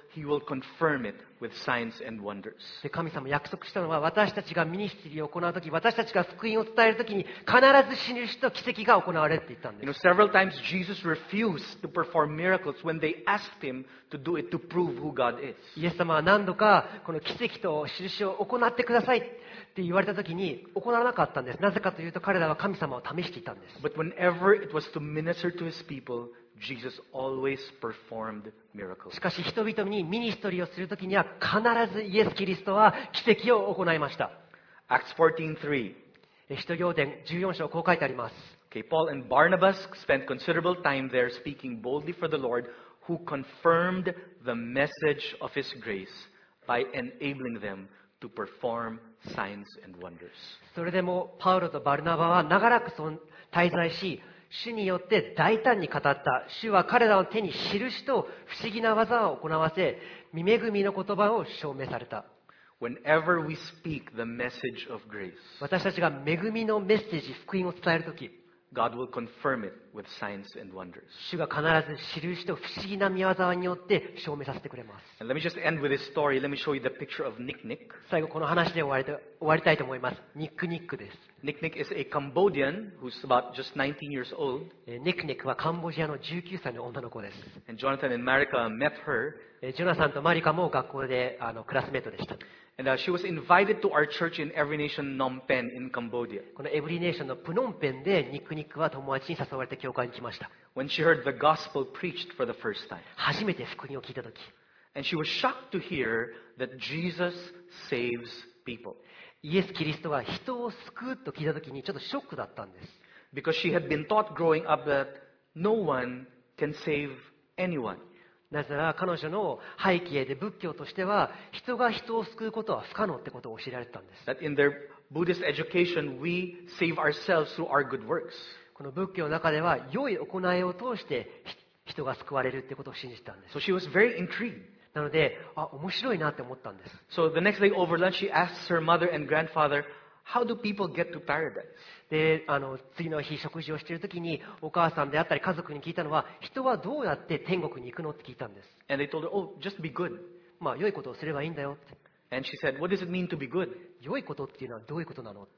He will confirm it with signs and wonders. で、神様約束したのは、私たちがミニストリーを行うとき、私たちが福音を伝えるときに、必ず印と奇跡が行われるって言ったん You で know, す。 several times Jesus refused to perform miracles when they asked him to do it to prove who God is. イエス様は何度か、この奇跡と印を行ってくださいって言われたときに、行わなかったんです。なぜかというと、彼らは神様を試していたんです。 But whenever it was to minister to his people, Jesus always performed miracles. しかし人々にミニストリーをするときには必ずイエス・キリストは奇跡を行いました。 Acts fourteen three. 使徒行伝じゅうよん章こう書いてあります。 Okay, Paul and Barnabas spent considerable time there speaking boldly for the Lord, who confirmed the message of his grace by enabling them to perform signs and wonders. それでもパウロとバルナバは長らくその滞在し、主によって大胆に語った。主は彼らの手に印と不思議な技を行わせ、見恵みの言葉を証明された。 Whenever we speak the message of grace, 私たちが恵みのメッセージ、福音を伝えるとき、 God will confirm it with signs and wonders. 主が必ず印と不思議な見業によって証明させてくれます。 And let me just end with this story. Let me show you the picture of Nick Nick. 最後この話で終わりた終わりたいと思います。ニックニックです。 Nick Nick is a Cambodian who's about just nineteen years old. えーニックニックはカンボジアのじゅうきゅうさいの女の子です。 And Jonathan and Marika met her. えージョナサンとマリカも学校であのクラスメートでした。 And uh, she was invited to our church in Every Nation Phnom Penh in Cambodia. このエブリネーションのプノンペンでニックニックは友達に誘われて教会に来ました。 When she heard the gospel preached for the first time. 初めて福音を聞いたとき、 And she was shocked to hear that Jesus saves people. イエス・キリストが人を救うと聞いたときにちょっとショックだったんです。 Because she had been taught growing up that no one can save anyone. なぜなら彼女の背景で仏教としては人が人を救うことは不可能ってことを教えられてたんです。 That in their Buddhist education, we save ourselves through our good works. この仏教の中では良い行いを通して人が救われるってことを信じてたんです。 So she was very intrigued. なので、あ、面白いなって思ったんです。 So the next day over lunch, she asks her mother and grandfather, how do people get to paradise? で、あの、次の日食事をしているときにお母さんであったり家族に聞いたのは、人はどうやって天国に行くのって聞いたんです。 And they told her, oh, just be good. まあ、良いことをすればいいんだよって。 And she said, what does it mean to be good? 良いことっていうのはどういうことなのって。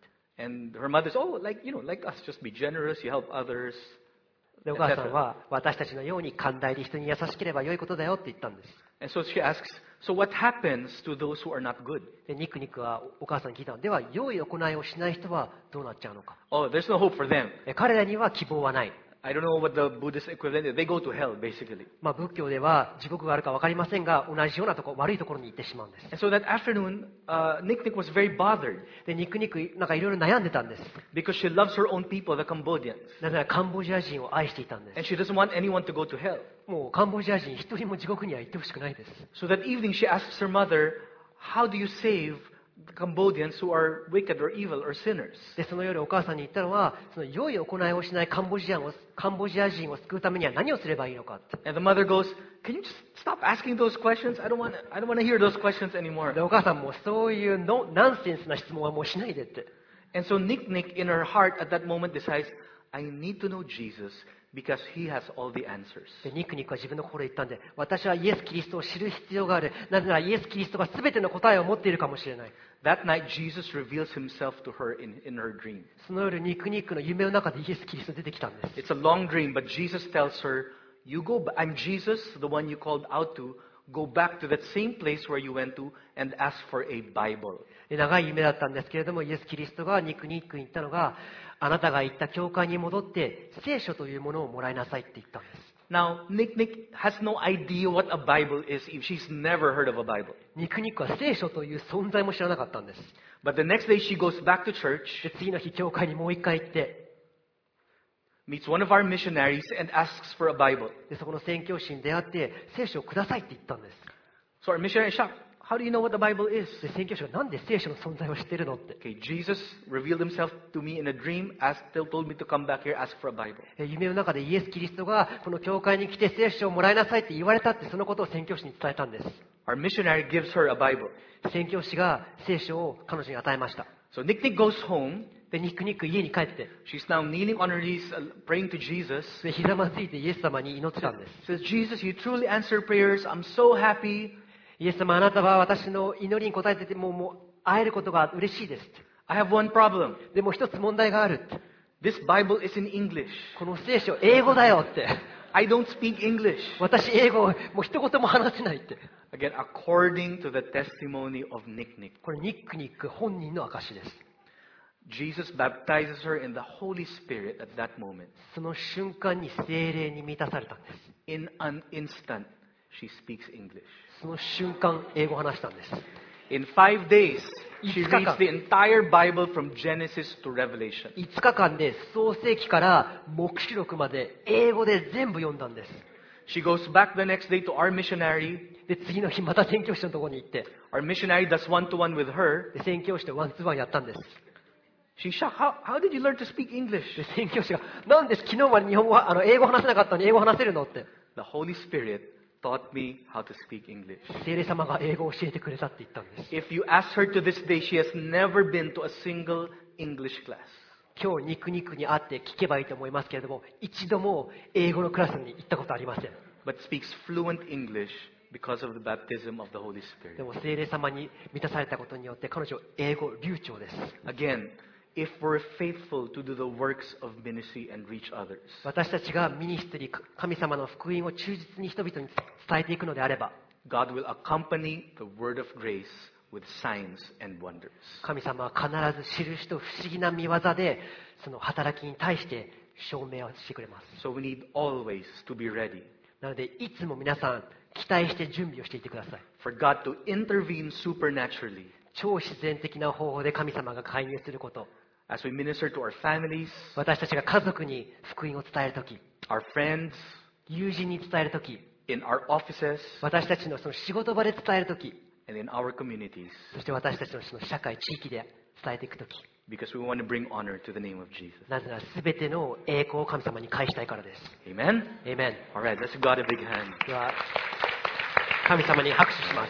And her mother said, oh, like, you know, like us, just be generous, you help others. で、お母さんは私たちのように寛大で人に優しければ良いことだよって言ったんです。 And so she asks, so what happens to those who are not good? で、ニックニックはお母さんに聞いたのでは、良い行いをしない人はどうなっちゃうのか。 Oh, there's no hope for them. え彼らには希望はない。 I don't know what the Buddhist equivalent is. They go to hell, basically. まあ、仏教では地獄があるか分かりませんが、同じようなところ、悪いところに行ってしまうんです。 And so that afternoon, uh, Nick Nick was very bothered で、ニックニックなんかいろいろ悩んでたんです。 because she loves her own people, the Cambodians. なぜならカンボジア人を愛していたんで And す。 she doesn't want anyone to go to hell. もうカンボジア人一人も地獄には行ってほしくないです。 So that evening, she asks her mother, how do you save the Cambodians who are wicked or evil or sinners? で、その夜お母さんに言ったのは、その良い行いをしないカンボジアンを、カンボジア人を救うためには何をすればいいのかって。 And the mother goes, can you just stop asking those questions? I don't want to, I don't want to hear those questions で、 anymore. お母さんもそういうのナンセンスな質問はもうしないでって。 And so Nick Nick in her heart at that moment decides, I need to know Jesus because he has all the answers. で、ニックニックは自分の心で言ったんで、私はイエス・キリストを知る必要がある。なぜならイエス・キリストが全ての答えを持っているかもしれない。 That night, Jesus reveals himself to her in, in her dream. その夜、ニックニックの夢の中でイエス・キリスト出てきたんです。 It's a long dream, but Jesus tells her, you go, ba- I'm Jesus, the one you called out to, go back to that same place where you went to and ask for a Bible. で、長い夢だったんですけれども、イエス・キリストがニックニックに言ったのが、あなたが行った教会に戻って聖書というものをもらいなさいって言ったんです。 Now, Nick Nick has no idea what a Bible is if she's never heard of a Bible. ニックニックは聖書という存在も知らなかったんです。 But the next day she goes back to church, で、次の日教会にもう一回行って、 meets one of our missionaries and asks for a Bible. で、そこの宣教師に出会って聖書をくださいって言ったんです。 So our missionary is shocked. How do you know what the Bible is? で、宣教師がなんで聖書の存在を知ってるのって。 Okay, Jesus revealed himself to me in a dream, asked, told me to come back here, ask for a Bible. え夢の中でイエス・キリストがこの教会に来て聖書をもらいなさいって言われたって、そのことを宣教師に伝えたんです。 Our missionary gives her a Bible. 宣教師が聖書を彼女に与えました。 So Nick Nick goes home. で、ニックニック家に帰って、 She's now kneeling on her knees, uh, praying to Jesus. で、ひざまずいてイエス様に祈ってたんです。 Says, Jesus, you truly answer prayers. I'm so happy. イエス様、あなたは私の祈りに応えててもう、もう会えることが嬉しいですって。 I have one problem. でも一つ問題があるって。 This Bible is in English. この聖書、英語だよって。 I don't speak English. 私、英語、もう一言も話せないって。 Again, according to the testimony of Nick Nick. これ、ニックニック本人の証です。 Jesus baptizes her in the Holy Spirit at that moment. その瞬間に聖霊に満たされたんです。 In an instant, she speaks English. その瞬間、英語を話したんです。 In five days, she reads the entire Bible from Genesis to Revelation. いつかかんで創世記から黙示録まで英語で全部読んだんです。 She goes back the next day to our missionary. で、次の日また宣教師のところに行って、 Our missionary does one-to-one with her. で、宣教師とワンツーワンやったんです。 She's shocked. How, how did you learn to speak English? で、宣教師が、なんで昨日まで日本語は、あの、英語話せなかったのに英語話せるのって。 The Holy Spirit taught me how to speak English. 聖霊様が英語を教えてくれたって言ったんです。 If you ask her to this day, she has never been to a single English class. 今日、ニクニクに会って聞けばいいと思いますけれども、一度も英語のクラスに行ったことありません。 But speaks fluent English because of the baptism of the Holy Spirit. でも聖霊様に満たされたことによって彼女英語流暢です。 Again, if we're faithful to do the works of ministry and reach others. 私たちがミニストリー、神様の福音を忠実に人々に伝えていくのであれば、 God will accompany the word of grace with signs and wonders. 神様は必ず印と不思議な見業でその働きに対して証明をしてくれます。 So we need always to be ready. なのでいつも皆さん期待して準備をしていてください。 For God to intervene supernaturally. 超自然的な方法で神様が介入すること。 As we minister to our families, 私たちが家族に福音を伝えるとき、 our friends, 友人に伝えるとき、 in our offices, 私たちのその仕事場で伝えるとき、 and in our communities. そして私たちのその社会、地域で伝えていくとき。 Because we want to bring honor to the name of Jesus. なぜなら全ての栄光を神様に返したいからです。 Amen? Amen. Alright, let's give God a big hand. では、神様に拍手します。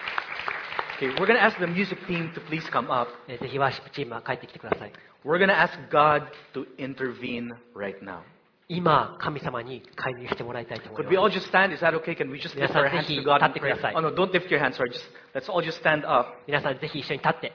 Okay, we're going to ask the music team to please come up. ぜひワーシップチームは帰ってきてください。 We're going to ask God to intervene right now. 今、神様に介入してもらいたいと思い Could we all ま just stand? Is that okay? Can we just lift 皆さん、 our hands ぜひ to God and 立ってください。 pray? Oh no, don't lift your hands. Sorry, just let's all just stand up. す。皆さんぜひ一緒に立って。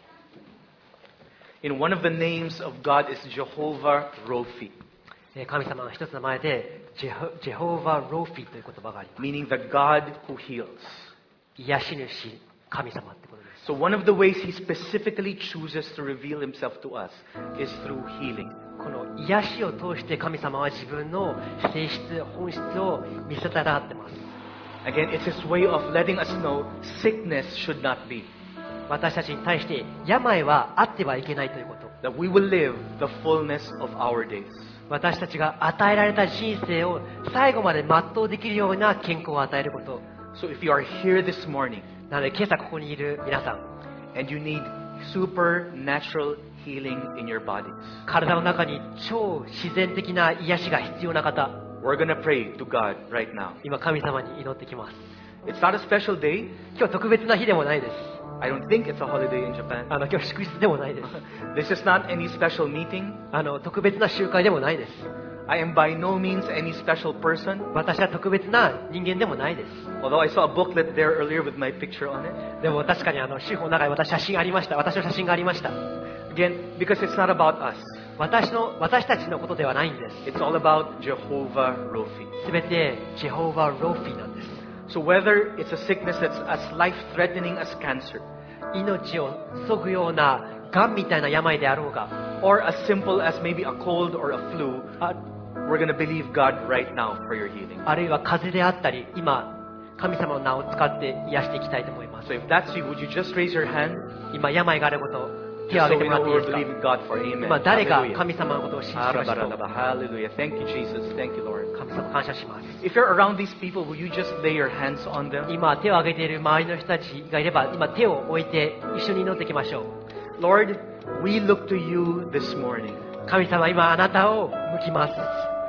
In one of the names of God is Jehovah Rophi, えー神様の一つの前でジェホ、ジェホーバー・ローフィーという言葉があります。 meaning the God who heals. 癒し主、神様ってことです。 So one of the ways he specifically chooses to reveal himself to us is through healing. この癒しを通して神様は自分の性質、本質を見せたがってます。 Again, it's his way of letting us know sickness should not be. 私たちに対して病はあってはいけないということ。 That we will live the fullness of our days. 私たちが与えられた人生を最後まで全うできるような健康を与えること。 So if you are here this morning なので今朝ここにいる皆さん、 and you need supernatural healing in your bodies, 体の中に超自然的な癒しが必要な方、 we're going to pray to God right now. 今神様に祈ってきます。 It's not a special day. 今日特別な日でもないです。 I don't think it's a holiday in Japan. あの今日祝日でもないです。 This is not any special meeting. あの特別な集会でもないです。 I am by no means any special person. 私は特別な人間でもないです。 Although I saw a booklet there earlier with my picture on it. でも確かにあの司法の中に私写真がありました。私の写真がありました。 Again, because it's not about us. 私の私たちのことではないんです。 It's all about Jehovah Rophi. すべてジェホーバー・ローフィーなんです。 So whether it's a sickness that's as life-threatening as cancer, 命を削ぐような癌みたいな病であろうが、 or as simple as maybe a cold or a flu, あ we're going to believe God right now for your healing. あるいは風邪であったり、今神様の名を使って癒していきたいと思います。 So if that's you, would you just raise your hand? 今病があることを手 Just を挙 so げて we もら know っていい we're ですか。 believing God for amen. 今誰が Hallelujah. 神様のことを信じてましょう。 Hallelujah. Thank you, Jesus. Thank you, Lord. 神様感謝します。 If you're around these people, will you just lay your hands on them? 今手を挙げている周りの人たちがいれば、今手を置いて一緒に祈っていきましょう。 Lord, we look to you this morning. 神様、今あなたを向きます。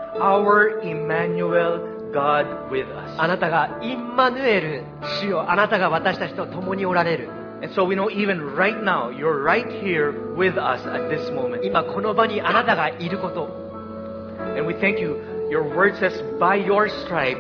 Our Emmanuel, God with us. あなたがインマヌエル、主よ、あなたが私たちと共におられる。 And so we know even right now, you're right here with us at this moment. 今この場にあなたがいること。 And we thank you. Your word says, by your stripes,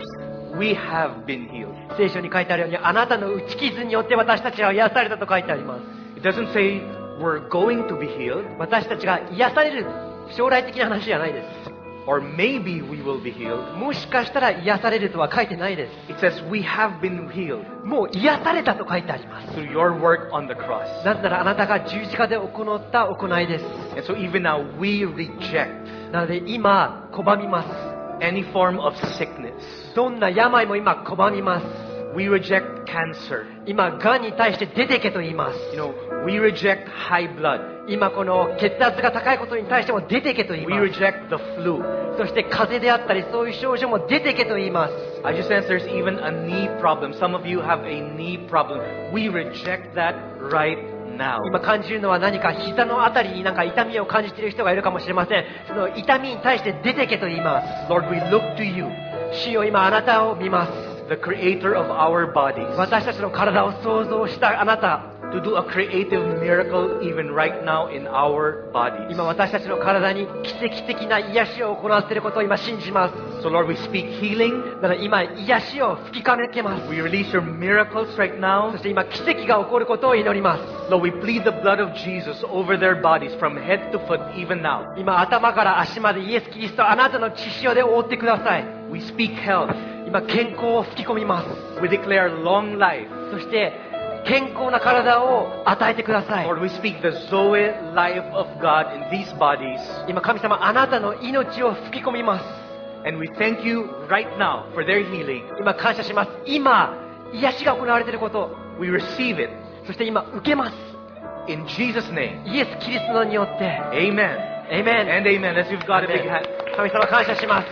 we have been healed. 聖書に書いてあるように、あなたの打ち傷によって私たちは癒されたと書いてあります。 It doesn't say we're going to be healed, 私たちが癒される将来的な話じゃないです。 or maybe we will be healed. もしかしたら癒されるとは書いてないです。 It says we have been healed もう癒されたと書いてあります。 through your work on the cross. なぜならあなたが十字架で行った行いです。 And so even now we reject なので今拒みます。 any form of sickness. どんな病も今拒みます。 We reject cancer. 今がんに対して出てけと言います。 You know, we reject high blood. 今この血圧が高いことに対しても出てけと言い We ます。 reject the flu. そして風邪であったりそういう症状も出てけと言います。 I just sense there's even a knee problem. Some of you have a knee problem. We reject that right now. 今感じるのは何か膝のあたりになんか痛みを感じている人がいるかもしれません。その痛みに対して出てけと言います。 Lord, we look to you, 主よ今あなたを見ます。 the creator of our bodies, 私たちの体を創造したあなた。 to do a creative miracle even right now in our bodies. 今私たちの体に奇跡的な癒しを行っていることを今信じます。 So Lord, we speak healing. だから今癒しを吹きかけます。 We release your miracles right now. そして今奇跡が起こることを祈ります。 Lord, we plead the blood of Jesus over their bodies from head to foot even now. 今頭から足までイエス・キリストあなたの血潮で覆ってください。 We speak health. 今健康を吹き込みます。 We declare long life. そして健康な体を与えてください。 Lord, we speak the Zoe life of God in these bodies. 今神様あなたの命を吹き込みます。 And we thank you right now for their healing. 今感謝します。今癒しが行われていること、 We receive it そして今受けます。 in Jesus' name. イエス・キリストのによって。 Amen. エイメン。 And amen. Let's give God a big hand. 神様感謝します。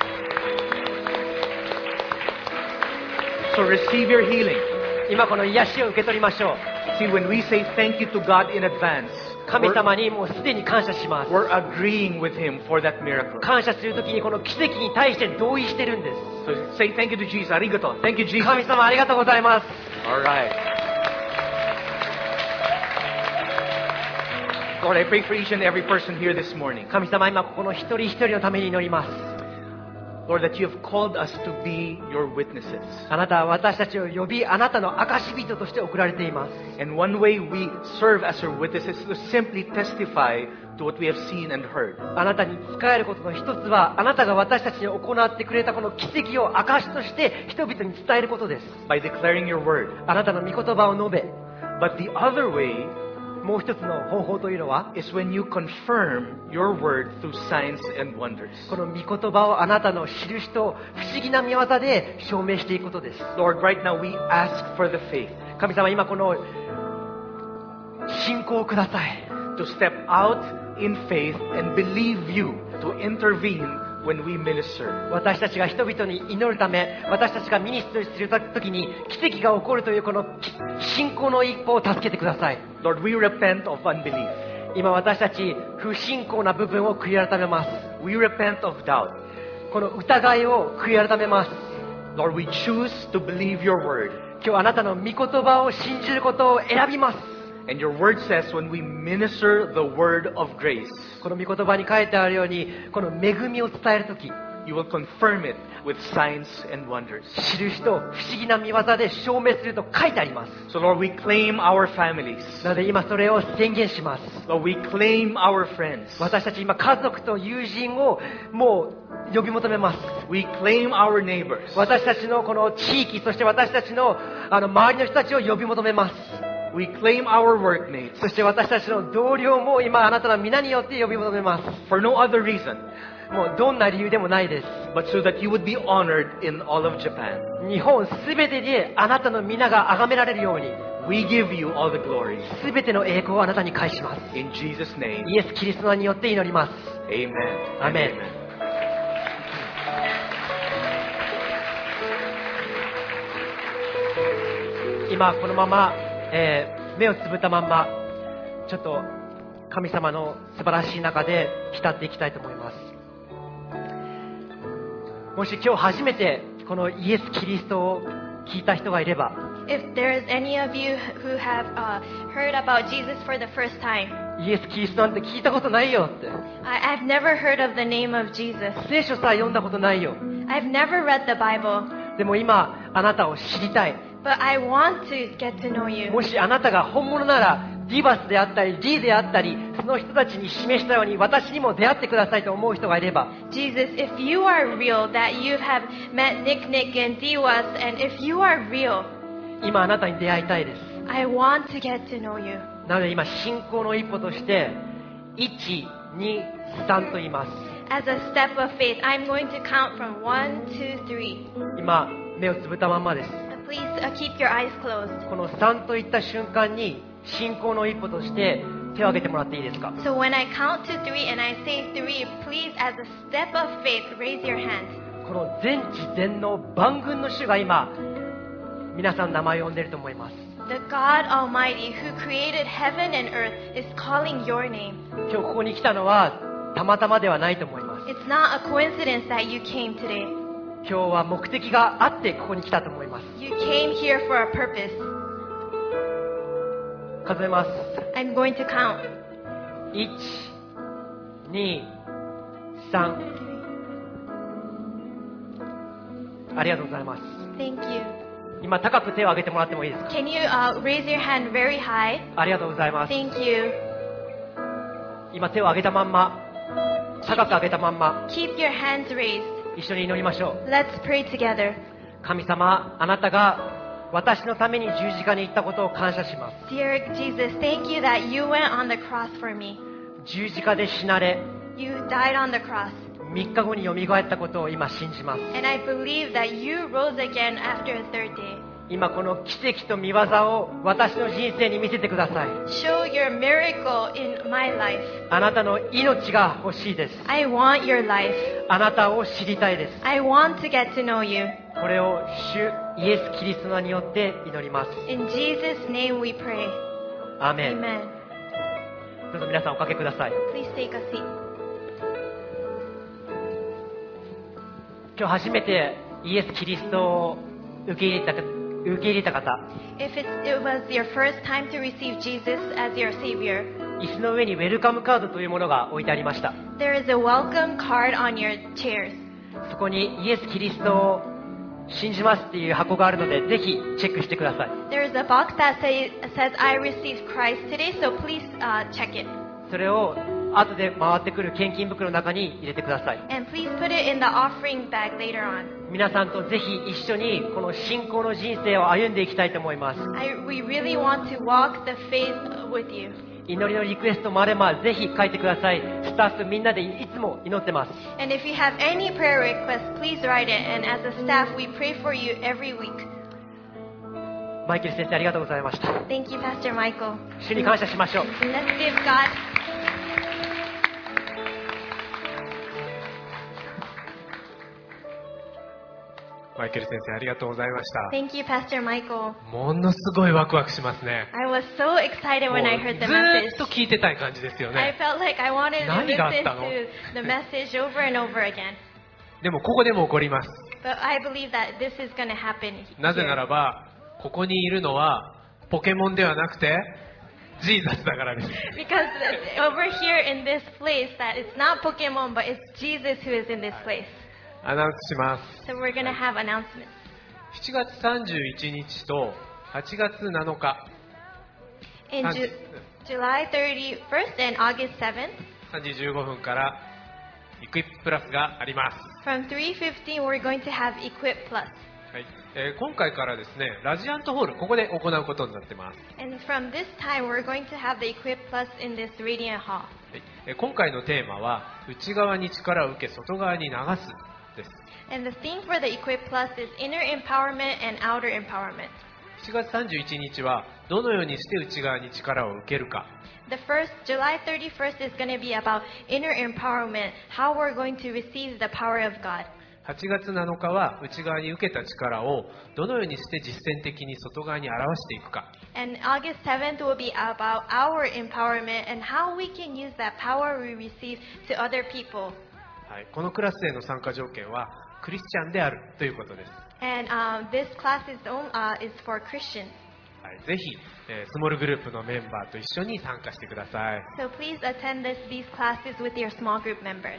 So receive your healing. 今この癒しを受け取りましょう。 See, when we say thank you to God in advance, 神 we're, 様にもうすでに感謝します。 we're agreeing with Him for that miracle. 感謝するときにこの奇跡に対して同意してるんです。 So say thank you to Jesus. Arigato. Thank you, Jesus. 神様ありがとうございます。 All right. Lord, I pray for each and every person here this morning. 神様今ここの一人一人のために祈ります。 Lord, that you have called us to be your witnesses. あなたは私たちを呼び、あなたの証人として送られています。 And one way we serve as your witnesses is to simply testify to what we have seen and heard. あなたに仕えることの一つは、あなたが私たちに行ってくれたこの奇跡を証として人々に伝えることです。 By declaring your word. あなたの御言葉を述べ、 But the other way もう一つの方法というのは、 is when you confirm your word through signs and wonders. この御言葉をあなたの印と不思議な見業で証明していくことです。 Lord, right now we ask for the faith 神様今この信仰をください。 to step out in faith and believe you to intervene when we minister. 私たちが人々に祈るため、私たちがミニストリーするときに奇跡が起こるというこの信仰の一歩を助けてください。 Lord, we repent of unbelief. 今私たち不信仰な部分を悔い改めます。 We repent of doubt. この疑いを悔い改めます。 Lord, we choose to believe your word. 今日あなたの御言葉を信じることを選びます。 And your word says when we minister the word of grace, この御言葉に書いてあるように、この恵みを伝えるとき、 you will confirm it with signs and wonders. 印と不思議な見業で証明すると書いてあります。 So Lord, we claim our families. なので今それを宣言します。 Lord, we claim our friends. 私たち今家族と友人をもう呼び求めます。 We claim our neighbors. 私たちのこの地域、そして私たちのあの周りの人たちを呼び求めます。 We claim our workmates. そして私たちの同僚も今あなたの皆によって呼び求めます。 For no other reason, もうどんな理由でもないです。 but so that you would be honored in all of Japan. 日本すべてであなたの皆が崇められるように、 We give you all the glory. すべての栄光をあなたに返します。 In Jesus' name, イエス・キリストの名によって祈ります。 amen. アーメン。今このまま、えー目をつぶったまんまちょっと神様の素晴らしい中で浸っていきたいと思います。もし今日初めてこのイエス・キリストを聞いた人がいれば、 If there is any of you who have uh, heard about Jesus for the first time, イエス・キリストなんて聞いたことないよって、 I, I've never heard of the name of Jesus. 聖書さえ読んだことないよ、 I've never read the Bible. でも今あなたを知りたい。 but I want to get to know you. もしあなたが本物ならディバスであったりリーであったり、その人たちに示したように私にも出会ってくださいと思う人がいれば、 Jesus, if you are real, that you have met Nick Nick and Diwas, and if you are real, 今あなたに出会いたいです。 I want to get to know you. なので今信仰の一歩としていち、に、さんと言います。 As a step of faith, I'm going to count from one, two, three. 今目をつぶったまんまです。 Please uh, keep your eyes closed. このさんといった瞬間に信仰の一歩として手を挙げてもらっていいですか。 So when I count to three and I say three, please, as a step of faith, raise your hand. この全知全能万軍の主が今皆さんの名前を呼んでいると思います。 The God Almighty who created heaven and earth is calling your name. 今日ここに来たのはたまたまではないと思います。 It's not a coincidence that you came today. 今日は目的があってここに来たと思います。 You came here for a purpose. 数えます。 I'm going to count. いち、に、さん。ありがとうございます。 Thank you. 今高く手を挙げてもらってもいいですか。 Can you uh, raise your hand very high? ありがとうございます。 Thank you. 今手を挙げたまんま、高く上げたまんま、 Keep your hands raised. 一緒に祈りましょう。 Let's pray together. 神様、あなたが私のために十字架に行ったことを感謝します。 Dear Jesus, thank you that you went on the cross for me. 十字架で死なれ、 You died on the cross. みっかごによみがえったことを今信じます。 And I believe that you rose again after a third day. 今この奇跡と見業を私の人生に見せてください。 Show your miracle in my life. あなたの命が欲しいです。 I want your life. あなたを知りたいです。 I want to get to know you. これを主イエス・キリストの名によって祈ります。 In Jesus' name we pray. アーメン。 Amen. どうぞ皆さんおかけください。 Please take a seat. 今日初めてイエス・キリストを受け入れた受け入れた方、 If it's, it was your first time to receive Jesus as your Savior, 椅子の上にウェルカムカードというものが置いてありました。 there is a welcome card on your chairs. そこにイエス・キリストを信じますっていう箱があるので、ぜひチェックしてください。 There is a box that say, says, I received Christ today, so please uh, check it. それを後で回ってくる献金袋の中に入れてください。 And please put it in the offering bag later on. 皆さんとぜひ一緒にこの信仰の人生を歩んでいきたいと思います。 I, we really want to walk the faith with you. 祈りのリクエストもあればぜひ書いてください。スタッフみんなでいつも祈ってます。 And if you have any prayer requests, please write it. And as a staff, we pray for you every week. マイケル先生ありがとうございました。 Thank you, Pastor Michael. 主に感謝しましょう。 Let's give God. マイケル先生ありがとうございました。 Thank you, Pastor Michael. ものすごいワクワクしますね。 I was so excited もう when I ず heard the ー message. っと聞いてたい感じですよ I ね。 felt like I wanted to 何があっ listen たの？ to the message over and over again. でもここでも起こります。 But I believe that this is going to happen なぜな here. らばここにいるのはポケモンではなくてジーザスだからです。 Because over here in this place, that it's not Pokemon, but it's Jesus who is in this place. アナウンスします。 So we're going to have announcements. しちがつさんじゅういちにちとはちがつなのか In Ju- July thirty-first and August seventh, さんじじゅうごふんからイクイッププラスがあります。 from three fifteen, we're going to have Equip Plus. はいえー今回からですねラジアントホールここで行うことになってます。 And from this time, we're going to have the Equip Plus in this Radiant Hall. はいえー今回のテーマは内側に力を受け外側に流すです。 And the theme for the Equip Plus is inner empowerment and outer empowerment. しちがつさんじゅういちにちはどのようにして内側に力を受けるか。 The first, July thirty-first, is going to be about inner empowerment, how we're going to receive the power of God. はちがつなのかは内側に受けた力をどのようにして実践的に外側に表していくか。 And August seventh will be about our empowerment and how we can use that power we receive to other people. はい、このクラスへの参加条件はクリスチャンであるということです。 And um, this class is, on, uh, is for Christians. はい、ぜひ、えースモールグループのメンバーと一緒に参加してください。 So please attend this, these classes with your small group members.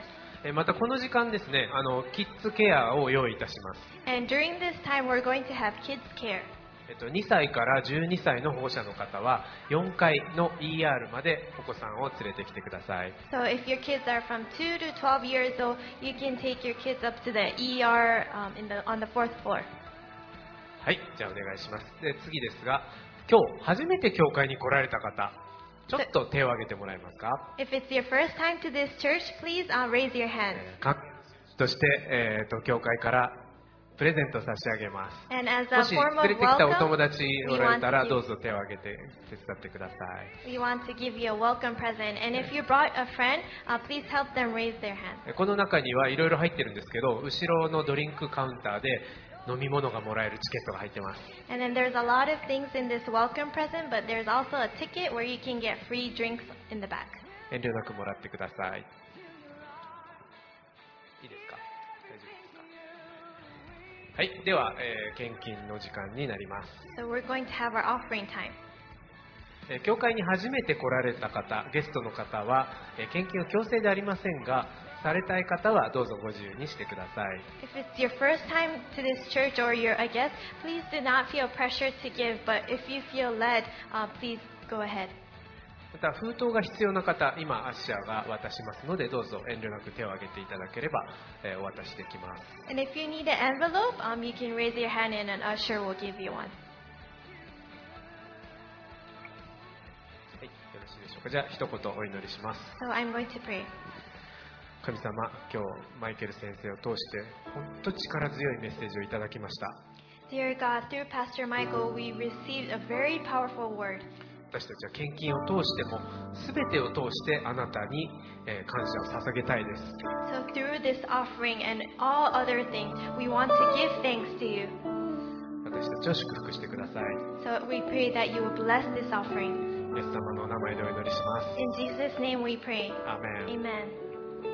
えーまたこの時間ですね、あのキッズケアを用意いたします。 And during this time, we're going to have kids care. えっと、にさいからじゅうにさいの保護者の方はよんかいの イーアール までお子さんを連れてきてください。 So if your kids are from two to twelve years old, you can take your kids up to the E R um, in the, on the fourth floor. はい、じゃあお願いします。で、次ですが、今日初めて教会に来られた方、ちょっと手を挙げてもらえますか。 If it's your first time to this church, please uh, raise your hands. かそして、えー、と教会からプレゼント差し上げます。 And as も a し form 連 of れてきたお welcome, 友達おられたら we want to give- どうぞ手を挙げて手伝ってください。 we want to give you a welcome present. And if you brought a friend, uh, please help them raise their hand. この中にはいろいろ入ってるんですけど、後ろのドリンクカウンターで飲み物がもらえるチケットが入ってます。 And then there's a lot of things in this welcome present, but there's also a ticket where you can get free drinks in the back. 遠慮なくもらってください。いいですか？大丈夫ですか？はい、では、えー献金の時間になります。 So we're going to have our offering time. えー教会に初めて来られた方、ゲストの方は、えー献金は強制でありませんが、されたい方はどうぞご自由にしてください。 If it's your first time to this church or you're a guest, please do not feel pressured to give. But if you feel led, uh, please go ahead. また封筒が必要な方、今アッシャーが渡しますので、どうぞ遠慮なく手を挙げていただければ、えーお渡しできます。 And if you need an envelope, um, you can raise your hand and an usher will give you one. はい、よろしいでしょうか。じゃあ一言お祈りします。 So I'm going to pray. 神様、今日マイケル先生を通して本当力強いメッセージをいただきました。 Dear God, through Pastor Michael, we received a very powerful word. 私たちは献金を通しても全てを通してあなたに、えー感謝を捧げたいです。 So through this offering and all other things, we want to give thanks to you. 私たちを祝福してください。 So we pray that you will bless this offering. イエス様のお名前でお祈りします。 In Jesus' name we pray. アーメン。 Amen.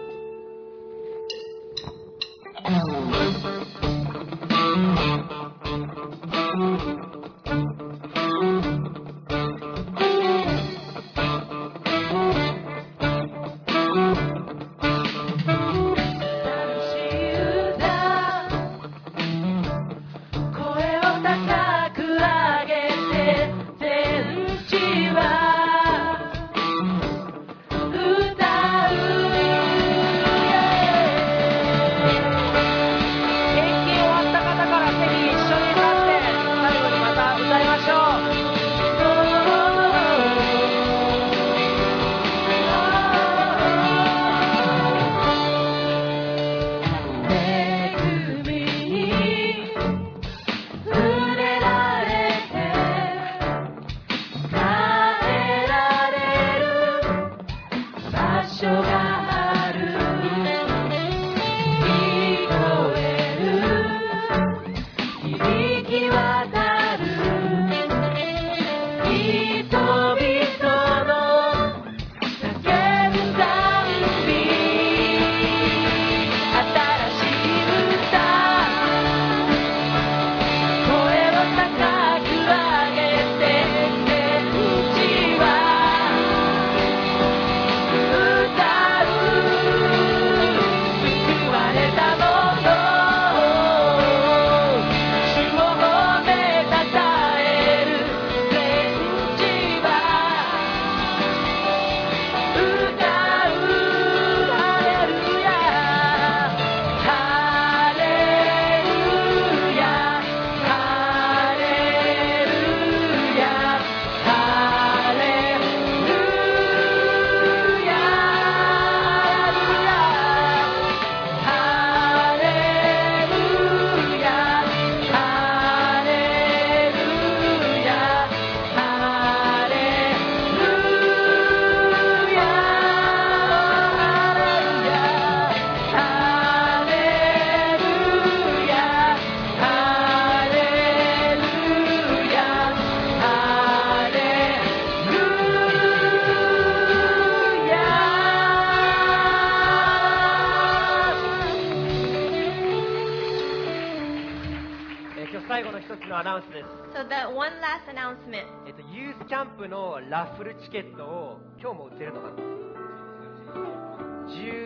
So that one last announcement. えっと、ユースキャンプのラッフルチケットを今日も売ってるのかな 10,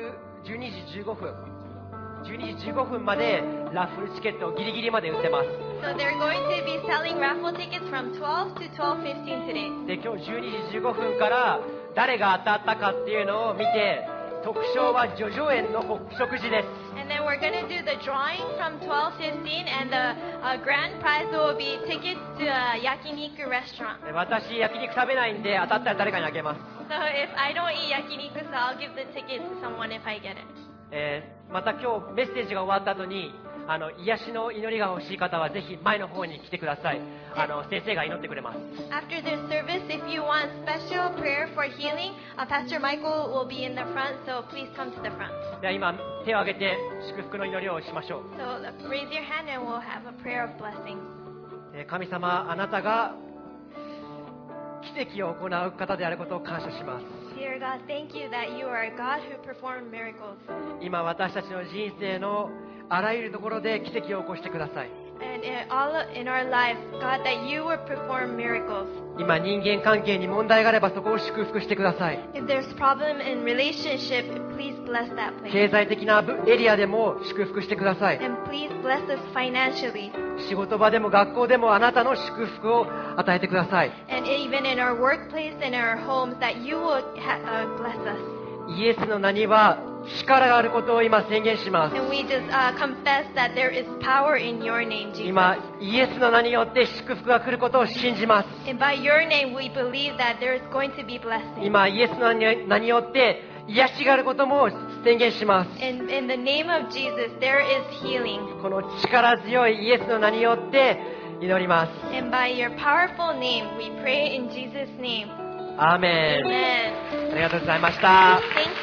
じゅうにじじゅうごふん、じゅうにじじゅうごふんまでラッフルチケットをギリギリまで売ってます。 So they're going to be selling raffle tickets from twelve to twelve fifteen today. で、今日じゅうにじじゅうごふんから誰が当たったかっていうのを見て、特賞は叙々苑の食事です。 And then we're going to do the drawing from twelve fifteen, and the uh, grand prize will be tickets to a yakiniku restaurant. 私、焼肉食べないんで、当たったら誰かにあげます。 So if I don't eat yakiniku, so I'll give the ticket to someone if I get it. えーまた今日メッセージが終わった後に、あの癒しの祈りが欲しい方はぜひ前の方に来てください。あの先生が祈ってくれます。 After this service, if you want special prayer for healing, uh, Pastor Michael will be in the front, so please come to the front. では今手を挙げて祝福の祈りをしましょう。 So uh, raise your hand and we'll have a prayer of blessing. えー神様、あなたが奇跡を行う方であることを感謝します。 Dear God, thank you that you are a God who performs miracles. 今私たちの人生のあらゆるところで奇跡を起こしてください。 And in all in our lives, God, that you will perform miracles. 今人間関係に問題があればそこを祝福してください。 If there's problem in relationship, please bless that 経 place. 済的なエリアでも祝福してください。 And please bless us financially. 仕事場でも学校でもあなたの祝福を与えてください。 And even in our workplace, in our homes, that you will ha- uh, bless us. イエスの名には力があることを今宣言します。 And we just uh, confess that there is power in your name, Jesus. 今イエスの名によって祝福が来ることを信じます。 And by your name, we believe that there is going to be blessing. 今イエスの名によって癒しがあることも宣言します。 And in the name of Jesus, there is healing. この力強いイエスの名によって祈ります。 And by your powerful name, we pray in Jesus' name. アーメン。 Amen. ありがとうございました。 Thank